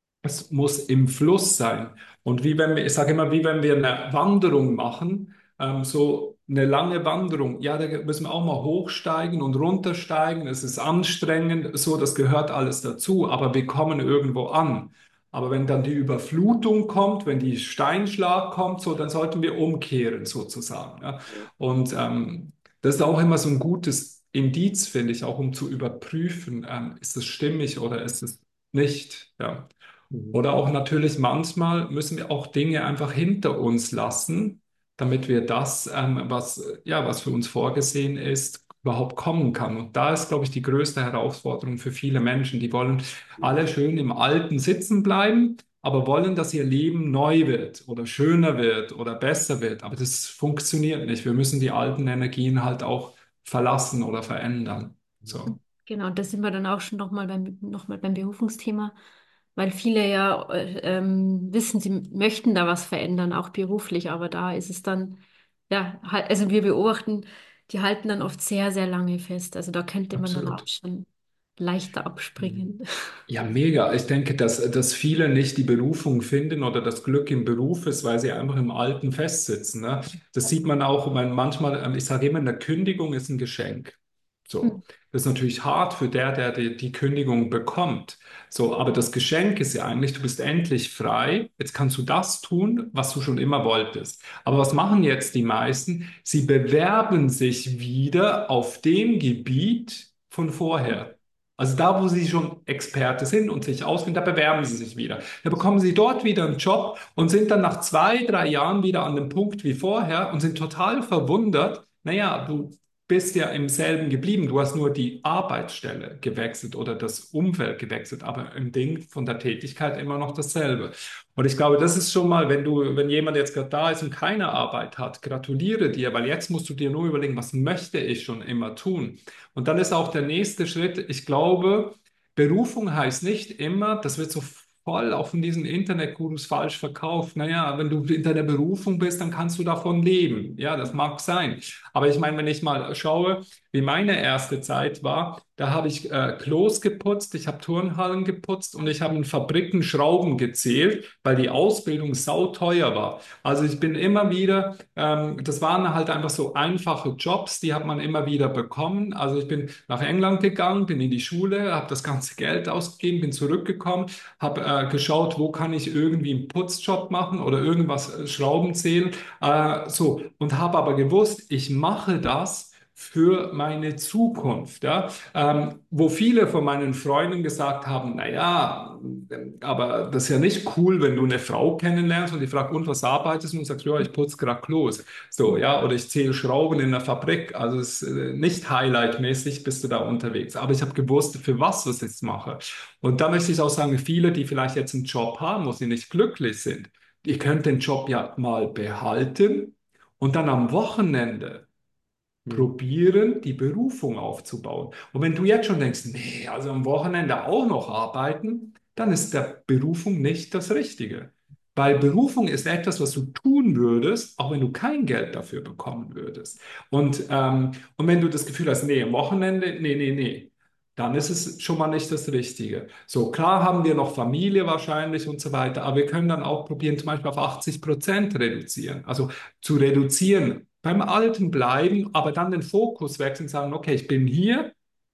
es muss im Fluss sein. Und wie wenn wir, ich sage immer, wie wenn wir eine Wanderung machen, ähm, so eine lange Wanderung, ja, da müssen wir auch mal hochsteigen und runtersteigen. Es ist anstrengend, so, das gehört alles dazu, aber wir kommen irgendwo an. Aber wenn dann die Überflutung kommt, wenn die Steinschlag kommt, so, dann sollten wir umkehren sozusagen. Ja. Und ähm, das ist auch immer so ein gutes Indiz, finde ich, auch um zu überprüfen, ähm, ist es stimmig oder ist es nicht. Ja. Mhm. Oder auch natürlich manchmal müssen wir auch Dinge einfach hinter uns lassen, damit wir das, ähm, was, ja, was für uns vorgesehen ist, überhaupt kommen kann. Und da ist, glaube ich, die größte Herausforderung für viele Menschen. Die wollen alle schön im Alten sitzen bleiben, aber wollen, dass ihr Leben neu wird oder schöner wird oder besser wird. Aber das funktioniert nicht. Wir müssen die alten Energien halt auch verlassen oder verändern. So, Genau, und da sind wir dann auch schon nochmal beim, noch mal beim Berufungsthema, weil viele ja äh, ähm, wissen, sie möchten da was verändern, auch beruflich, aber da ist es dann, ja, halt, also wir beobachten, die halten dann oft sehr, sehr lange fest. Also da könnte man dann auch absolut. schon leichter abspringen. Ja, mega. Ich denke, dass, dass viele nicht die Berufung finden oder das Glück im Beruf ist, weil sie einfach im Alten festsitzen. Ne? Das sieht man auch, wenn manchmal, ähm, ich sage immer, eine Kündigung ist ein Geschenk. So. Das ist natürlich hart für der, der die, die Kündigung bekommt. So, aber das Geschenk ist ja eigentlich, du bist endlich frei. Jetzt kannst du das tun, was du schon immer wolltest. Aber was machen jetzt die meisten? Sie bewerben sich wieder auf dem Gebiet von vorher. Also da, wo Sie schon Experte sind und sich auskennen, da bewerben Sie sich wieder. Da bekommen Sie dort wieder einen Job und sind dann nach zwei, drei Jahren wieder an dem Punkt wie vorher und sind total verwundert. Naja, du bist ja im selben geblieben. Du hast nur die Arbeitsstelle gewechselt oder das Umfeld gewechselt, aber im Ding von der Tätigkeit immer noch dasselbe. Und ich glaube, das ist schon mal, wenn du, wenn jemand jetzt gerade da ist und keine Arbeit hat, gratuliere dir, weil jetzt musst du dir nur überlegen, was möchte ich schon immer tun? Und dann ist auch der nächste Schritt, ich glaube, Berufung heißt nicht immer, das wird so voll auch von diesen Internetgurus falsch verkauft. Naja, wenn du in deiner Berufung bist, dann kannst du davon leben. Ja, das mag sein. Aber ich meine, wenn ich mal schaue, wie meine erste Zeit war, da habe ich äh, Klos geputzt, ich habe Turnhallen geputzt und ich habe in Fabriken Schrauben gezählt, weil die Ausbildung sauteuer war. Also ich bin immer wieder, ähm, das waren halt einfach so einfache Jobs, die hat man immer wieder bekommen. Also ich bin nach England gegangen, bin in die Schule, habe das ganze Geld ausgegeben, bin zurückgekommen, habe äh, geschaut, wo kann ich irgendwie einen Putzjob machen oder irgendwas äh, Schrauben zählen. Äh, so, und habe aber gewusst, ich mache das für meine Zukunft, ja, ähm, wo viele von meinen Freunden gesagt haben, naja, aber das ist ja nicht cool, wenn du eine Frau kennenlernst und die fragt, und was arbeitest du? Und du sagst, ja, ich putze gerade Klos. So, ja, oder ich zähle Schrauben in der Fabrik. Also es ist äh, nicht Highlight-mäßig bist du da unterwegs. Aber ich habe gewusst, für was ich es mache. Und da möchte ich auch sagen, viele, die vielleicht jetzt einen Job haben, wo sie nicht glücklich sind, ihr könnt den Job ja mal behalten und dann am Wochenende Mhm. probieren, die Berufung aufzubauen. Und wenn du jetzt schon denkst, nee, also am Wochenende auch noch arbeiten, dann ist der Berufung nicht das Richtige. Weil Berufung ist etwas, was du tun würdest, auch wenn du kein Geld dafür bekommen würdest. Und, ähm, und wenn du das Gefühl hast, nee, am Wochenende, nee, nee, nee, dann ist es schon mal nicht das Richtige. So, klar haben wir noch Familie wahrscheinlich und so weiter, aber wir können dann auch probieren, zum Beispiel auf achtzig Prozent reduzieren. Also zu reduzieren, beim Alten bleiben, aber dann den Fokus wechseln und sagen, okay, ich bin hier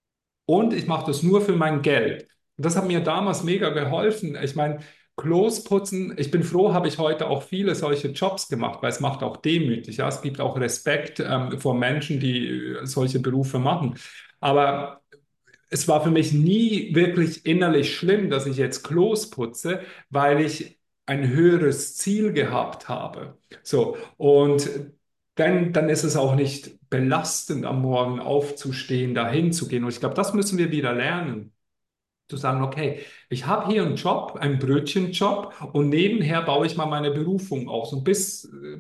und ich mache das nur für mein Geld. Und das hat mir damals mega geholfen. Ich meine, Klos putzen, ich bin froh, habe ich heute auch viele solche Jobs gemacht, weil es macht auch demütig. Ja, es gibt auch Respekt ähm, vor Menschen, die äh, solche Berufe machen. Aber es war für mich nie wirklich innerlich schlimm, dass ich jetzt Klos putze, weil ich ein höheres Ziel gehabt habe. So, und dann, dann ist es auch nicht belastend, am Morgen aufzustehen, dahin zu gehen. Und ich glaube, das müssen wir wieder lernen. Zu sagen, okay, ich habe hier einen Job, einen Brötchenjob und nebenher baue ich mal meine Berufung aus. Und bis, äh,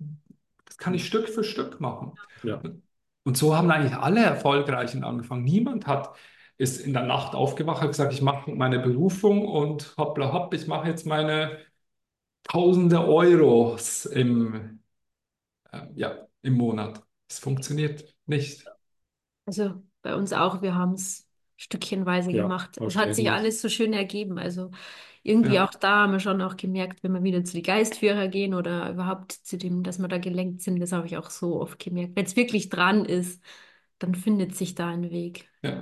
das kann ich Stück für Stück machen. Ja, Und so haben eigentlich alle Erfolgreichen angefangen. Niemand hat, ist in der Nacht aufgewacht, hat gesagt, ich mache meine Berufung und hoppla hopp, ich mache jetzt meine tausende Euros im, äh, ja, im Monat. Es funktioniert nicht. Also bei uns auch, wir haben es stückchenweise ja, gemacht. Es hat sich wahrscheinlich. alles so schön ergeben. Also irgendwie Ja, auch da haben wir schon auch gemerkt, wenn wir wieder zu den Geistführer gehen oder überhaupt zu dem, dass wir da gelenkt sind, das habe ich auch so oft gemerkt. Wenn es wirklich dran ist, dann findet sich da ein Weg. ja.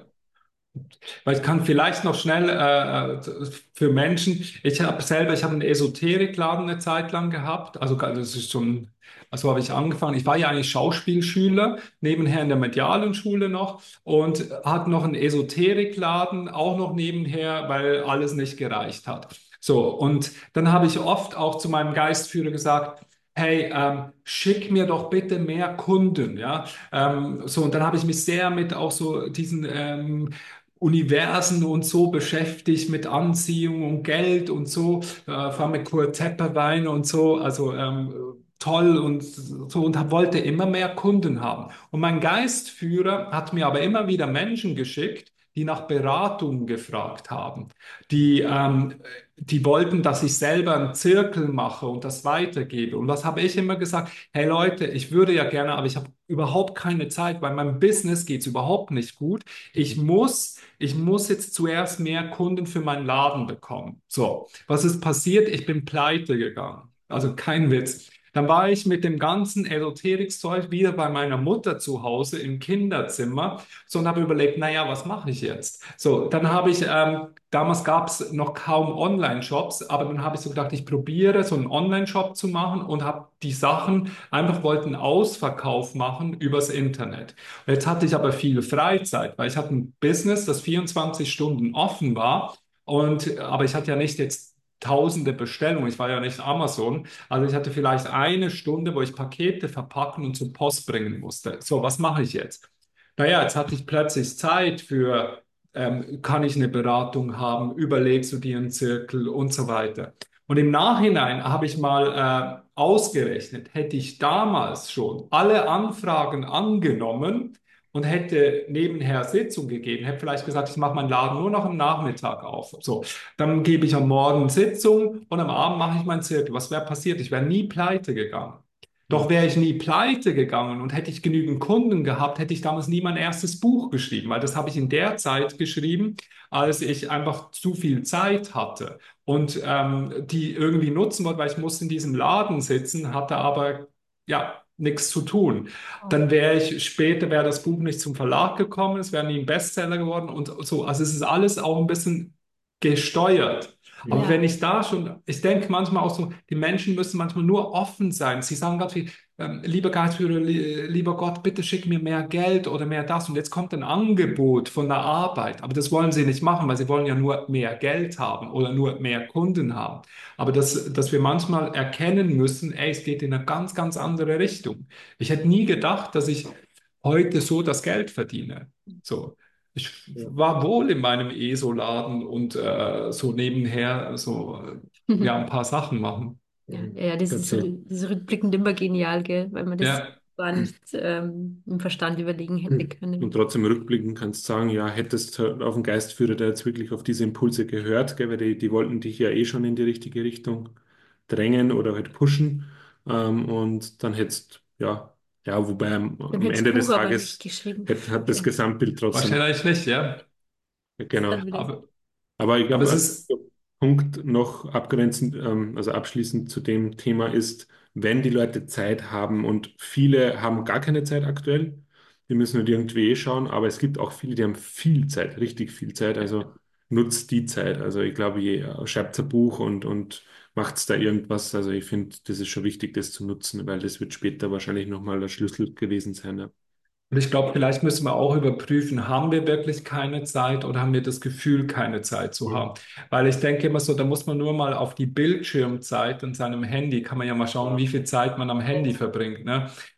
Weil ich kann vielleicht noch schnell äh, für Menschen, ich habe selber, ich habe einen Esoterikladen eine Zeit lang gehabt, also das ist schon, also habe ich angefangen, ich war ja eigentlich Schauspielschüler, nebenher in der medialen Schule noch und hatte noch einen Esoterikladen auch noch nebenher, weil alles nicht gereicht hat. So, und dann habe ich oft auch zu meinem Geistführer gesagt, hey, ähm, schick mir doch bitte mehr Kunden, ja. Ähm, so, und dann habe ich mich sehr mit auch so diesen ähm, Universen und so beschäftigt mit Anziehung und Geld und so, äh, vor allem mit Kurt Tepperwein und so, also ähm, toll und so und hab, wollte immer mehr Kunden haben. Und mein Geistführer hat mir aber immer wieder Menschen geschickt, die nach Beratung gefragt haben, die, ähm, die wollten, dass ich selber einen Zirkel mache und das weitergebe. Und was habe ich immer gesagt? Hey Leute, ich würde ja gerne, aber ich habe überhaupt keine Zeit, weil meinem Business geht es überhaupt nicht gut. Ich muss ich muss jetzt zuerst mehr Kunden für meinen Laden bekommen. So, was ist passiert? Ich bin pleite gegangen. Also kein Witz. Dann war ich mit dem ganzen Esoterikzeug wieder bei meiner Mutter zu Hause im Kinderzimmer, so und habe überlegt, naja, was mache ich jetzt? So, dann habe ich, ähm, damals gab es noch kaum Online-Shops, aber dann habe ich so gedacht, ich probiere so einen Online-Shop zu machen und habe die Sachen einfach wollte einen Ausverkauf machen übers Internet. Jetzt hatte ich aber viel Freizeit, weil ich hatte ein Business, das vierundzwanzig Stunden offen war. Und, aber ich hatte ja nicht jetzt tausende Bestellungen. Ich war ja nicht Amazon. Also ich hatte vielleicht eine Stunde, wo ich Pakete verpacken und zur Post bringen musste. So, was mache ich jetzt? Naja, jetzt hatte ich plötzlich Zeit für, ähm, kann ich eine Beratung haben, überlegst du dir einen Zirkel und so weiter. Und im Nachhinein habe ich mal äh, ausgerechnet, hätte ich damals schon alle Anfragen angenommen und hätte nebenher Sitzung gegeben, hätte vielleicht gesagt, ich mache meinen Laden nur noch am Nachmittag auf. So, dann gebe ich am Morgen Sitzung und am Abend mache ich meinen Zirkel. Was wäre passiert? Ich wäre nie pleite gegangen. Doch wäre ich nie pleite gegangen und hätte ich genügend Kunden gehabt, hätte ich damals nie mein erstes Buch geschrieben, weil das habe ich in der Zeit geschrieben, als ich einfach zu viel Zeit hatte und ähm, die irgendwie nutzen wollte, weil ich musste in diesem Laden sitzen, hatte aber ja nichts zu tun. Dann wäre ich später, wäre das Buch nicht zum Verlag gekommen, es wäre nie ein Bestseller geworden und so. Also es ist alles auch ein bisschen gesteuert. Aber Mhm. wenn Ja, ich da schon, ich denke manchmal auch so, die Menschen müssen manchmal nur offen sein. Sie sagen ganz viel, ähm, lieber Geistführer, li lieber Gott, bitte schick mir mehr Geld oder mehr das. Und jetzt kommt ein Angebot von der Arbeit. Aber das wollen sie nicht machen, weil sie wollen ja nur mehr Geld haben oder nur mehr Kunden haben. Aber dass, dass wir manchmal erkennen müssen, ey, es geht in eine ganz, ganz andere Richtung. Ich hätte nie gedacht, dass ich heute so das Geld verdiene. So. Ich Ja. war wohl in meinem E S O-Laden und äh, so nebenher so äh, ja ein paar Sachen machen. ja, Mhm. ja, das ist so, Dazu. das ist rückblickend immer genial, gell? Weil man das Ja, gar nicht ähm, im Verstand überlegen hätte Und können. trotzdem rückblickend kannst du sagen, ja, hättest du auf den Geistführer da jetzt wirklich auf diese Impulse gehört, gell, weil die, die wollten dich ja eh schon in die richtige Richtung drängen oder halt pushen. Ähm, und dann hättest, ja, ja, wobei am, Dann am hätte das Ende des Buch aber nicht Tages geschrieben. hätte, hat das Ja, Gesamtbild trotzdem, wahrscheinlich nicht, ja. ja, das ist genau. dann wieder. Aber, Aber ich aber glaube, es ein ist, Punkt noch abgrenzend, ähm, also abschließend zu dem Thema ist, wenn die Leute Zeit haben und viele haben gar keine Zeit aktuell, die müssen halt irgendwie eh schauen, aber es gibt auch viele, die haben viel Zeit, richtig viel Zeit, also nutzt die Zeit. Also ich glaube, je, schreibt ein Buch und, und macht da irgendwas. Also ich finde, das ist schon wichtig, das zu nutzen, weil das wird später wahrscheinlich nochmal der Schlüssel gewesen sein. Ja. und ich glaube, vielleicht müssen wir auch überprüfen, haben wir wirklich keine Zeit oder haben wir das Gefühl, keine Zeit zu Mhm. haben? Weil ich denke immer so, da muss man nur mal auf die Bildschirmzeit in seinem Handy, kann man ja mal schauen, wie viel Zeit man am Handy verbringt, ne?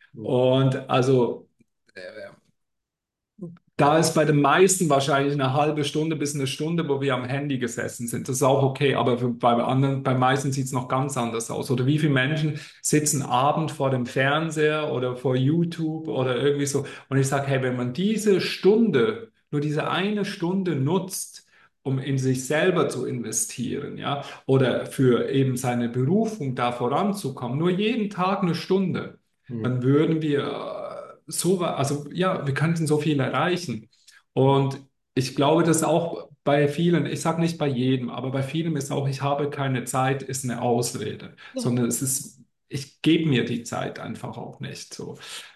Und also da ist bei den meisten wahrscheinlich eine halbe Stunde bis eine Stunde, wo wir am Handy gesessen sind. Das ist auch okay, aber für, bei anderen, bei meisten sieht es noch ganz anders aus. Oder wie viele Menschen sitzen abend vor dem Fernseher oder vor YouTube oder irgendwie so. Und ich sage, hey, wenn man diese Stunde, nur diese eine Stunde nutzt, um in sich selber zu investieren, ja, oder für eben seine Berufung da voranzukommen, nur jeden Tag eine Stunde, Mhm. dann würden wir äh, so, also ja, wir könnten so viel erreichen. Und ich glaube, dass auch bei vielen, ich sage nicht bei jedem, aber bei vielen ist auch, ich habe keine Zeit, ist eine Ausrede, Ja. sondern es ist, ich gebe mir die Zeit einfach auch nicht so.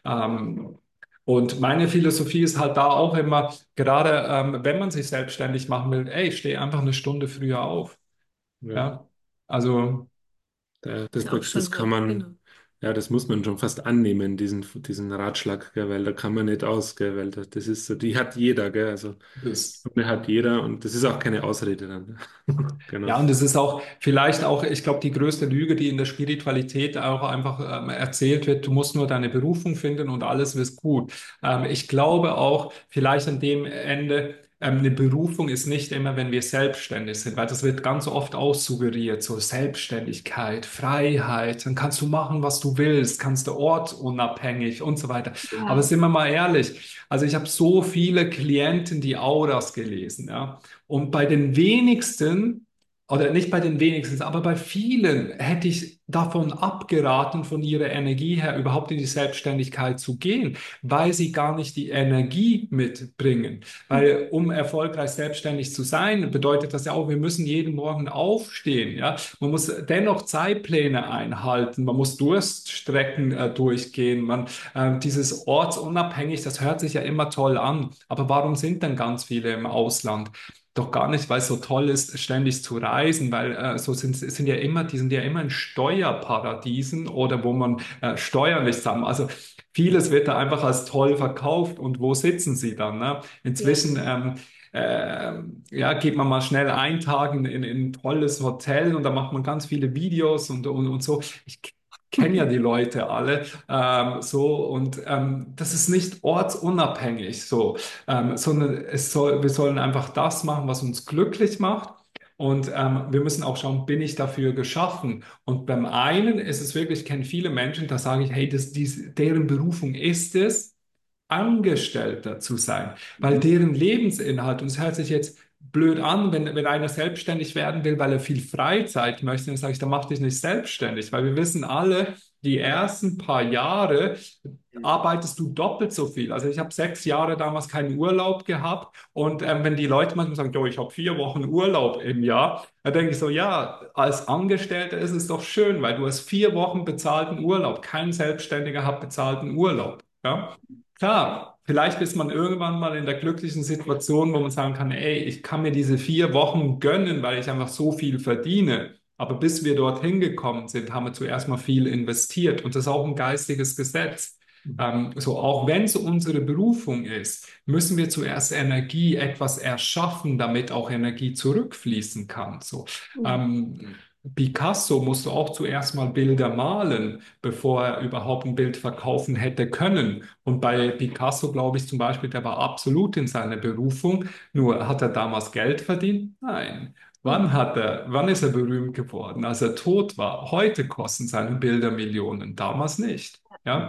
Ähm, und meine Philosophie ist halt da auch immer, gerade ähm, wenn man sich selbstständig machen will, ey, steh einfach eine Stunde früher auf. Ja. Ja, also Da, das, Ist auch praktisch, das schon, kann ja, genau. man, ja, das muss man schon fast annehmen, diesen, diesen Ratschlag, gell, weil da kann man nicht aus, gell, weil das, das ist so, die hat jeder, gell, also das. Stunde hat jeder und das ist auch keine Ausrede dann. Genau. Ja, und es ist auch vielleicht auch, ich glaube, die größte Lüge, die in der Spiritualität auch einfach ähm, erzählt wird, du musst nur deine Berufung finden und alles wird gut. Ähm, ich glaube auch, vielleicht an dem Ende, ähm, eine Berufung ist nicht immer, wenn wir selbstständig sind, weil das wird ganz oft aussuggeriert, so Selbstständigkeit, Freiheit, dann kannst du machen, was du willst, kannst du ortsunabhängig und so weiter. Aber Ja. sind wir mal ehrlich, also ich habe so viele Klienten, die Auras gelesen, ja. Und bei den wenigsten, oder nicht bei den wenigsten, aber bei vielen hätte ich davon abgeraten, von ihrer Energie her überhaupt in die Selbstständigkeit zu gehen, weil sie gar nicht die Energie mitbringen. Weil um erfolgreich selbstständig zu sein, bedeutet das ja auch, wir müssen jeden Morgen aufstehen. Ja? Man muss dennoch Zeitpläne einhalten, man muss Durststrecken äh, durchgehen, man, äh, dieses ortsunabhängig, das hört sich ja immer toll an. Aber warum sind denn ganz viele im Ausland? Doch gar nicht, weil es so toll ist, ständig zu reisen, weil äh, so sind, sind ja immer, die sind ja immer in Steuerparadiesen oder wo man äh, Steuern nicht haben. Also vieles wird da einfach als toll verkauft und wo sitzen sie dann? Ne? Ja. Inzwischen ähm, äh, ja, geht man mal schnell einen Tag in, in, in ein tolles Hotel und da macht man ganz viele Videos und, und, und so. Ich kenne ja die Leute alle ähm, so und ähm, das ist nicht ortsunabhängig so ähm, sondern es soll, wir sollen einfach das machen, was uns glücklich macht. Und ähm, wir müssen auch schauen, bin ich dafür geschaffen? Und beim einen ist es wirklich, ich kenne viele Menschen, da sage ich, hey, das, dies, deren Berufung ist es, Angestellter zu sein, weil Mhm. deren Lebensinhalt, und es hört sich jetzt blöd an, wenn, wenn einer selbstständig werden will, weil er viel Freizeit möchte, dann sage ich, dann mach dich nicht selbstständig, weil wir wissen alle, die ersten paar Jahre arbeitest du doppelt so viel. Also ich habe sechs Jahre damals keinen Urlaub gehabt und ähm, wenn die Leute manchmal sagen, jo, ich habe vier Wochen Urlaub im Jahr, dann denke ich so, ja, als Angestellter ist es doch schön, weil du hast vier Wochen bezahlten Urlaub. Kein Selbstständiger hat bezahlten Urlaub. Ja? Klar, vielleicht ist man irgendwann mal in der glücklichen Situation, wo man sagen kann, ey, ich kann mir diese vier Wochen gönnen, weil ich einfach so viel verdiene. Aber bis wir dorthin gekommen sind, haben wir zuerst mal viel investiert. Und das ist auch ein geistiges Gesetz. Ähm, so, auch wenn es unsere Berufung ist, müssen wir zuerst Energie, etwas erschaffen, damit auch Energie zurückfließen kann. So, Mhm. ähm, Picasso musste auch zuerst mal Bilder malen, bevor er überhaupt ein Bild verkaufen hätte können. Und bei Picasso glaube ich zum Beispiel, der war absolut in seiner Berufung. Nur hat er damals Geld verdient? Nein. Wann Mhm. hat er, wann ist er berühmt geworden? Als er tot war. Heute kosten seine Bilder Millionen, damals nicht. Ja?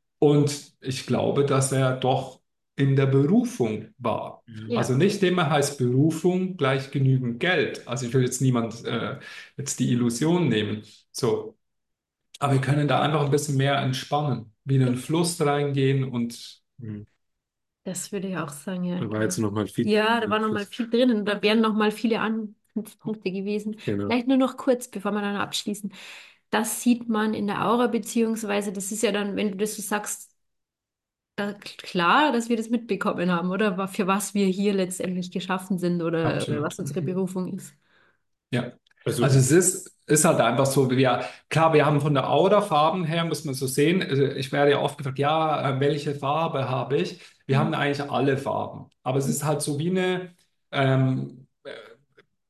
Und ich glaube, dass er doch in der Berufung war. Mhm. Also Ja. nicht immer heißt Berufung gleich genügend Geld. Also ich will jetzt niemand äh, jetzt die Illusion nehmen. So, aber wir können da einfach ein bisschen mehr entspannen, wie in Ja. den Fluss reingehen und Mhm. Das würde ich auch sagen, ja, Da war jetzt genau. nochmal viel Ja, da war noch mal Einfluss. viel drin und da wären noch mal viele Anknüpfpunkte gewesen. Genau. Vielleicht nur noch kurz, bevor wir dann abschließen. Das sieht man in der Aura, beziehungsweise das ist ja dann, wenn du das so sagst, da, klar, dass wir das mitbekommen haben, oder? Wa- Für was wir hier letztendlich geschaffen sind oder, oder absolut. was unsere Berufung ist. Ja, also Also, es ist, ist halt einfach so, wir, klar, wir haben von der Aurafarben her, muss man so sehen, also ich werde ja oft gefragt, ja, äh, welche Farbe habe ich? Wir haben Mhm. eigentlich alle Farben, aber es ist halt so wie eine, ähm,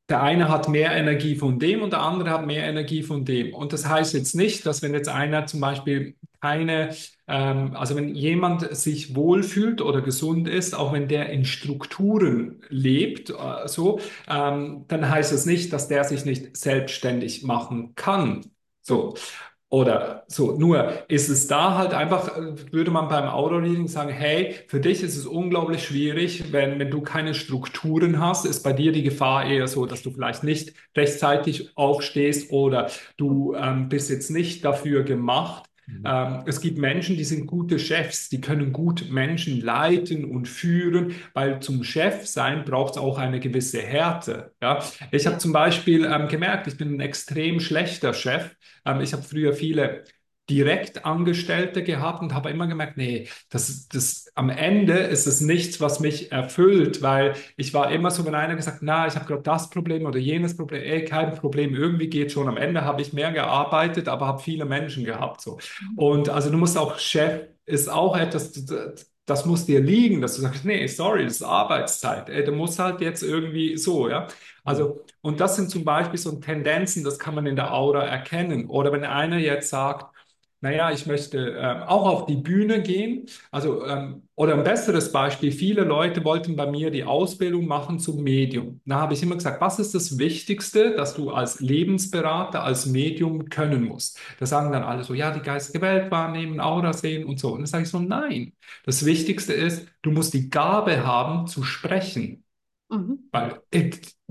der eine hat mehr Energie von dem und der andere hat mehr Energie von dem. Und das heißt jetzt nicht, dass wenn jetzt einer zum Beispiel keine, ähm, also wenn jemand sich wohlfühlt oder gesund ist, auch wenn der in Strukturen lebt, äh, so, ähm, dann heißt das nicht, dass der sich nicht selbstständig machen kann. So. Oder so, nur ist es da halt einfach, äh, würde man beim Aura-Reading sagen, hey, für dich ist es unglaublich schwierig, wenn, wenn du keine Strukturen hast, ist bei dir die Gefahr eher so, dass du vielleicht nicht rechtzeitig aufstehst oder du ähm, bist jetzt nicht dafür gemacht. Mhm. Ähm, es gibt Menschen, die sind gute Chefs, die können gut Menschen leiten und führen, weil zum Chef sein braucht es auch eine gewisse Härte. Ja? Ich habe Ja. zum Beispiel ähm, gemerkt, ich bin ein extrem schlechter Chef. Ähm, ich habe früher viele Direktangestellte gehabt und habe immer gemerkt, nee, das, das, am Ende ist es nichts, was mich erfüllt, weil ich war immer so, wenn einer gesagt, na, ich habe gerade das Problem oder jenes Problem, ey, kein Problem, irgendwie geht schon. Am Ende habe ich mehr gearbeitet, aber habe viele Menschen gehabt, so. Und also du musst auch, Chef ist auch etwas, das, das muss dir liegen, dass du sagst, nee, sorry, das ist Arbeitszeit, ey, du musst halt jetzt irgendwie so, ja. Mhm. Also, und das sind zum Beispiel so Tendenzen, das kann man in der Aura erkennen. Oder wenn einer jetzt sagt, naja, ich möchte ähm, auch auf die Bühne gehen. Also, ähm, oder ein besseres Beispiel, viele Leute wollten bei mir die Ausbildung machen zum Medium. Da habe ich immer gesagt, was ist das Wichtigste, das du als Lebensberater, als Medium können musst? Da sagen dann alle so, ja, die geistige Welt wahrnehmen, Aura sehen und so. Und dann sage ich so, nein. Das Wichtigste ist, du musst die Gabe haben zu sprechen. Mhm. Weil äh,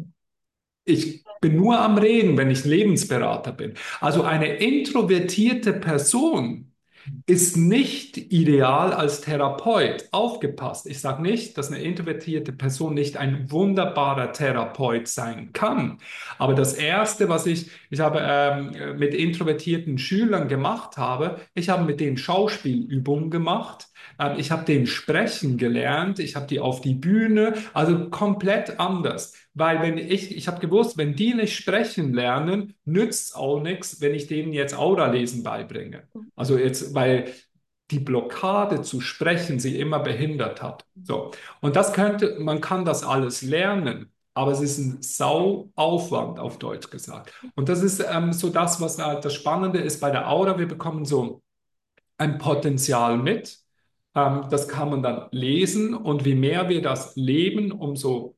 ich bin nur am Reden, wenn ich Lebensberater bin. Also eine introvertierte Person ist nicht ideal als Therapeut. Aufgepasst. Ich sage nicht, dass eine introvertierte Person nicht ein wunderbarer Therapeut sein kann. Aber das Erste, was ich, ich habe ähm, mit introvertierten Schülern gemacht habe, ich habe mit denen Schauspielübungen gemacht. Ähm, ich habe denen sprechen gelernt. Ich habe die auf die Bühne. Also komplett anders. Weil wenn ich, ich habe gewusst, wenn die nicht sprechen lernen, nützt auch nichts, wenn ich denen jetzt Aura-Lesen beibringe. Also jetzt, weil die Blockade zu sprechen sie immer behindert hat. So. Und das könnte, man kann das alles lernen, aber es ist ein Sauaufwand, auf Deutsch gesagt. Und das ist ähm, so das, was halt das Spannende ist bei der Aura. Wir bekommen so ein Potenzial mit. Ähm, das kann man dann lesen und je mehr wir das leben, umso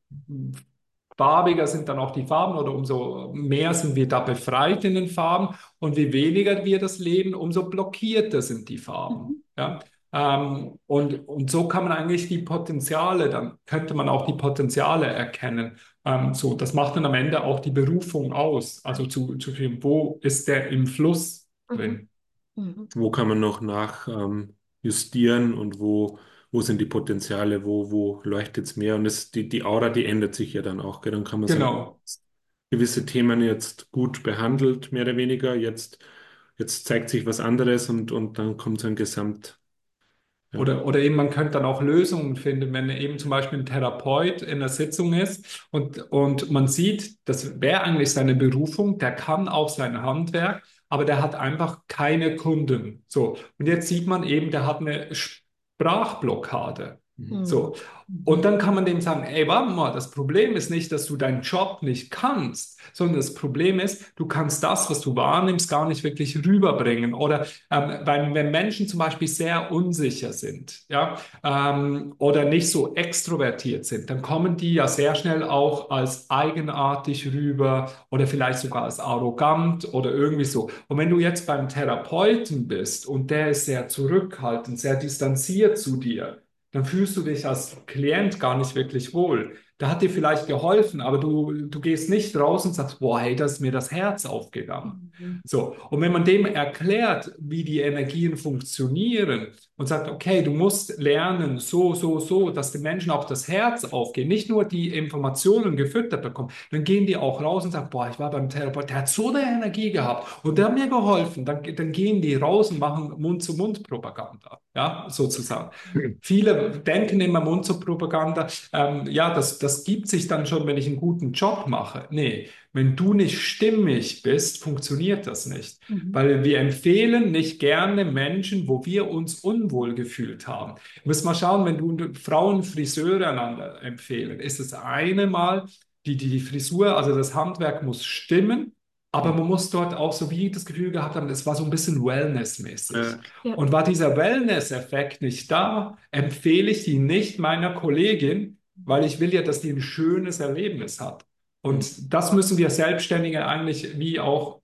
farbiger sind dann auch die Farben oder umso mehr sind wir da befreit in den Farben und je weniger wir das leben, umso blockierter sind die Farben. Mhm. Ja? Ähm, und, und so kann man eigentlich die Potenziale, dann könnte man auch die Potenziale erkennen. Ähm, so, das macht dann am Ende auch die Berufung aus. Also zu, zu sehen, wo ist der im Fluss Mhm. drin? Mhm. Wo kann man noch nach ähm, justieren und wo, wo sind die Potenziale, wo, wo leuchtet es mehr? Und das, die, die Aura, die ändert sich ja dann auch. Gell? Dann kann man sagen, Genau. gewisse Themen jetzt gut behandelt, mehr oder weniger. Jetzt, jetzt zeigt sich was anderes und, und dann kommt so ein Gesamt. Ja. Oder, oder eben man könnte dann auch Lösungen finden, wenn eben zum Beispiel ein Therapeut in einer Sitzung ist und, und man sieht, das wäre eigentlich seine Berufung, der kann auch sein Handwerk, aber der hat einfach keine Kunden. So. Und jetzt sieht man eben, der hat eine Sprachblockade. Mhm. Mhm. So. Und dann kann man dem sagen, ey, warte mal, das Problem ist nicht, dass du deinen Job nicht kannst, sondern das Problem ist, du kannst das, was du wahrnimmst, gar nicht wirklich rüberbringen. Oder ähm, weil, wenn Menschen zum Beispiel sehr unsicher sind, ja, ähm, oder nicht so extrovertiert sind, dann kommen die ja sehr schnell auch als eigenartig rüber oder vielleicht sogar als arrogant oder irgendwie so. Und wenn du jetzt beim Therapeuten bist und der ist sehr zurückhaltend, sehr distanziert zu dir, dann fühlst du dich als Klient gar nicht wirklich wohl. Da hat dir vielleicht geholfen, aber du, du gehst nicht raus und sagst, boah, hey, da ist mir das Herz aufgegangen. Mhm. So, und wenn man dem erklärt, wie die Energien funktionieren und sagt, okay, du musst lernen, so, so, so, dass den Menschen auch das Herz aufgeht, nicht nur die Informationen gefüttert bekommen, dann gehen die auch raus und sagen, boah, ich war beim Therapeut, der hat so eine Energie gehabt und der hat mir geholfen. Dann, dann gehen die raus und machen Mund-zu-Mund-Propaganda, ja, sozusagen. Viele denken immer Mund-zu-Propaganda, ähm, ja, das, das gibt sich dann schon, wenn ich einen guten Job mache. Nee, wenn du nicht stimmig bist, funktioniert das nicht. Mhm. Weil wir empfehlen nicht gerne Menschen, wo wir uns unwohl gefühlt haben. Du musst mal schauen, wenn du Frauen Friseure einander empfehlen, ist es eine Mal, die, die, die Frisur, also das Handwerk muss stimmen, aber man muss dort auch so wie das Gefühl gehabt haben, es war so ein bisschen Wellness-mäßig. Äh, Ja. Und war dieser Wellness-Effekt nicht da, empfehle ich die nicht meiner Kollegin, weil ich will ja, dass die ein schönes Erlebnis hat. Und das müssen wir Selbstständige eigentlich wie auch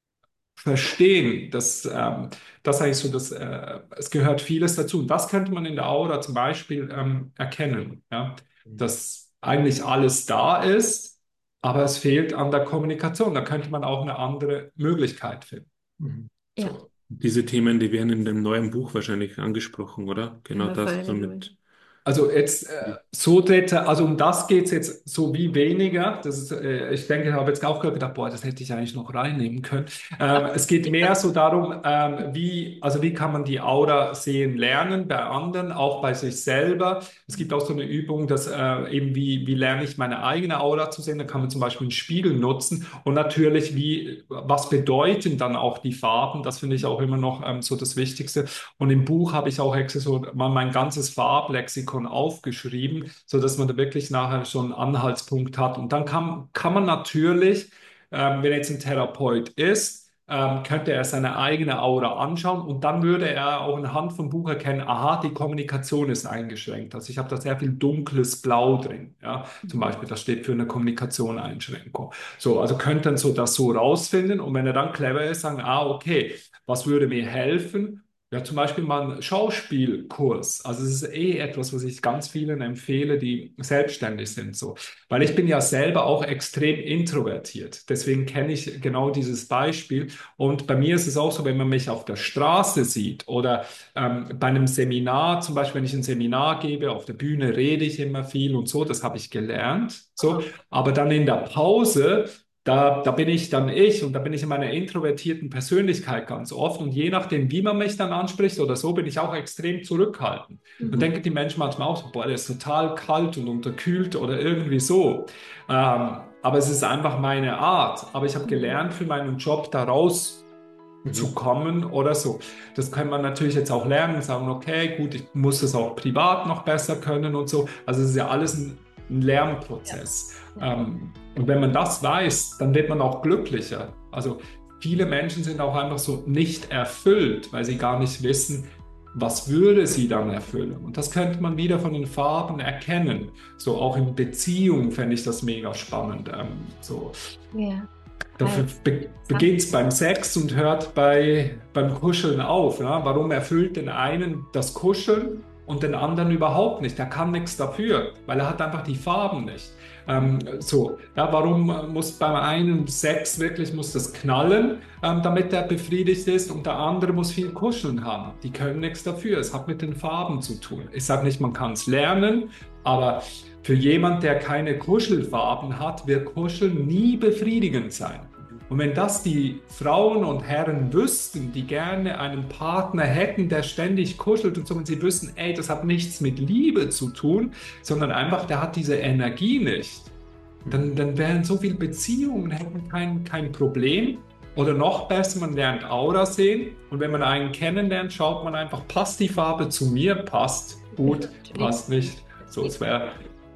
verstehen, dass ähm, das eigentlich so, dass äh, es gehört vieles dazu. Und das könnte man in der Aura zum Beispiel ähm, erkennen, ja, dass eigentlich alles da ist, aber es fehlt an der Kommunikation. Da könnte man auch eine andere Möglichkeit finden. Mhm. Ja, So. Diese Themen, die werden in dem neuen Buch wahrscheinlich angesprochen, oder? Genau haben wir das vorher so darüber. mit. Also jetzt äh, so deta- also um das geht es jetzt so wie weniger. Das ist, äh, ich denke, ich habe jetzt auch gedacht, boah, das hätte ich eigentlich noch reinnehmen können. Ähm, es geht mehr so darum, ähm, wie, also wie kann man die Aura sehen lernen bei anderen, auch bei sich selber. Es gibt auch so eine Übung, dass äh, eben wie, wie lerne ich meine eigene Aura zu sehen. Da kann man zum Beispiel einen Spiegel nutzen und natürlich wie, was bedeuten dann auch die Farben. Das finde ich auch immer noch ähm, so das Wichtigste. Und im Buch habe ich auch extra so mal mein ganzes Farblexikon aufgeschrieben, so dass man da wirklich nachher schon einen Anhaltspunkt hat. Und dann kann, kann man natürlich, ähm, wenn jetzt ein Therapeut ist, ähm, könnte er seine eigene Aura anschauen und dann würde er auch anhand vom Buch erkennen, aha, die Kommunikation ist eingeschränkt. Also ich habe da sehr viel dunkles Blau drin. Ja? Zum Beispiel, das steht für eine Kommunikation-Einschränkung. So, also könnte dann so das so rausfinden und wenn er dann clever ist, sagen, ah, okay, was würde mir helfen? Ja, zum Beispiel mal einen Schauspielkurs. Also es ist eh etwas, was ich ganz vielen empfehle, die selbstständig sind, so. Weil ich bin ja selber auch extrem introvertiert. Deswegen kenne ich genau dieses Beispiel. Und bei mir ist es auch so, wenn man mich auf der Straße sieht oder ähm, bei einem Seminar, zum Beispiel, wenn ich ein Seminar gebe, auf der Bühne rede ich immer viel und so, das habe ich gelernt, so. Aber dann in der Pause da, da bin ich dann ich und da bin ich in meiner introvertierten Persönlichkeit ganz oft und je nachdem, wie man mich dann anspricht oder so, bin ich auch extrem zurückhaltend. Und Mhm. denken die Menschen manchmal auch so, boah, der ist total kalt und unterkühlt oder irgendwie so. Ähm, aber es ist einfach meine Art. Aber ich habe gelernt, für meinen Job da raus zu Mhm. kommen oder so. Das kann man natürlich jetzt auch lernen und sagen, okay, gut, ich muss das auch privat noch besser können und so. Also es ist ja alles ein, ein Lernprozess. Ja. Ähm, und wenn man das weiß, dann wird man auch glücklicher. Also viele Menschen sind auch einfach so nicht erfüllt, weil sie gar nicht wissen, was würde sie dann erfüllen. Und das könnte man wieder von den Farben erkennen. So auch in Beziehungen fände ich das mega spannend. Ähm, so. Ja. Dafür Also, be beginnt es beim Sex und hört bei, beim Kuscheln auf. Ja? Warum erfüllt den einen das Kuscheln und den anderen überhaupt nicht? Der kann nichts dafür, weil er hat einfach die Farben nicht. Ähm, so, ja, warum muss beim einen Sex wirklich muss das knallen, ähm, damit er befriedigt ist und der andere muss viel Kuscheln haben? Die können nichts dafür. Es hat mit den Farben zu tun. Ich sage nicht, man kann es lernen, aber für jemand, der keine Kuschelfarben hat, wird Kuscheln nie befriedigend sein. Und wenn das die Frauen und Herren wüssten, die gerne einen Partner hätten, der ständig kuschelt und so, und sie wüssten, ey, das hat nichts mit Liebe zu tun, sondern einfach, der hat diese Energie nicht, dann, dann wären so viele Beziehungen, hätten kein, kein Problem. Oder noch besser, man lernt Aura sehen und wenn man einen kennenlernt, schaut man einfach, passt die Farbe zu mir, passt gut, passt nicht. So, es wäre,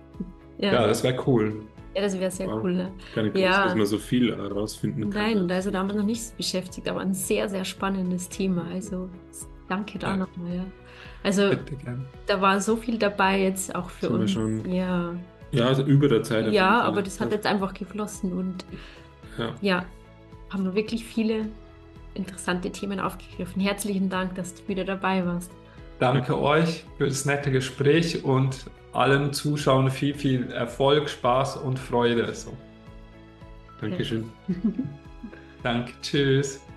ja. ja, das wäre cool. Ja, das wäre sehr Wow. cool. Ne? Gar nicht Ja. gewusst, dass man so viel herausfinden kann. Nein, also da haben wir noch nicht beschäftigt, aber ein sehr, sehr spannendes Thema. Also danke da Ja. nochmal. Ja. Also Bitte gern. da war so viel dabei jetzt auch für Sind wir uns. schon- Ja, Ja, also über der Zeit. auf jeden ja, Fall. aber das hat jetzt einfach geflossen und Ja. ja, haben wir wirklich viele interessante Themen aufgegriffen. Herzlichen Dank, dass du wieder dabei warst. Danke euch für das nette Gespräch und allen Zuschauern viel, viel Erfolg, Spaß und Freude. So. Dankeschön. Danke, tschüss.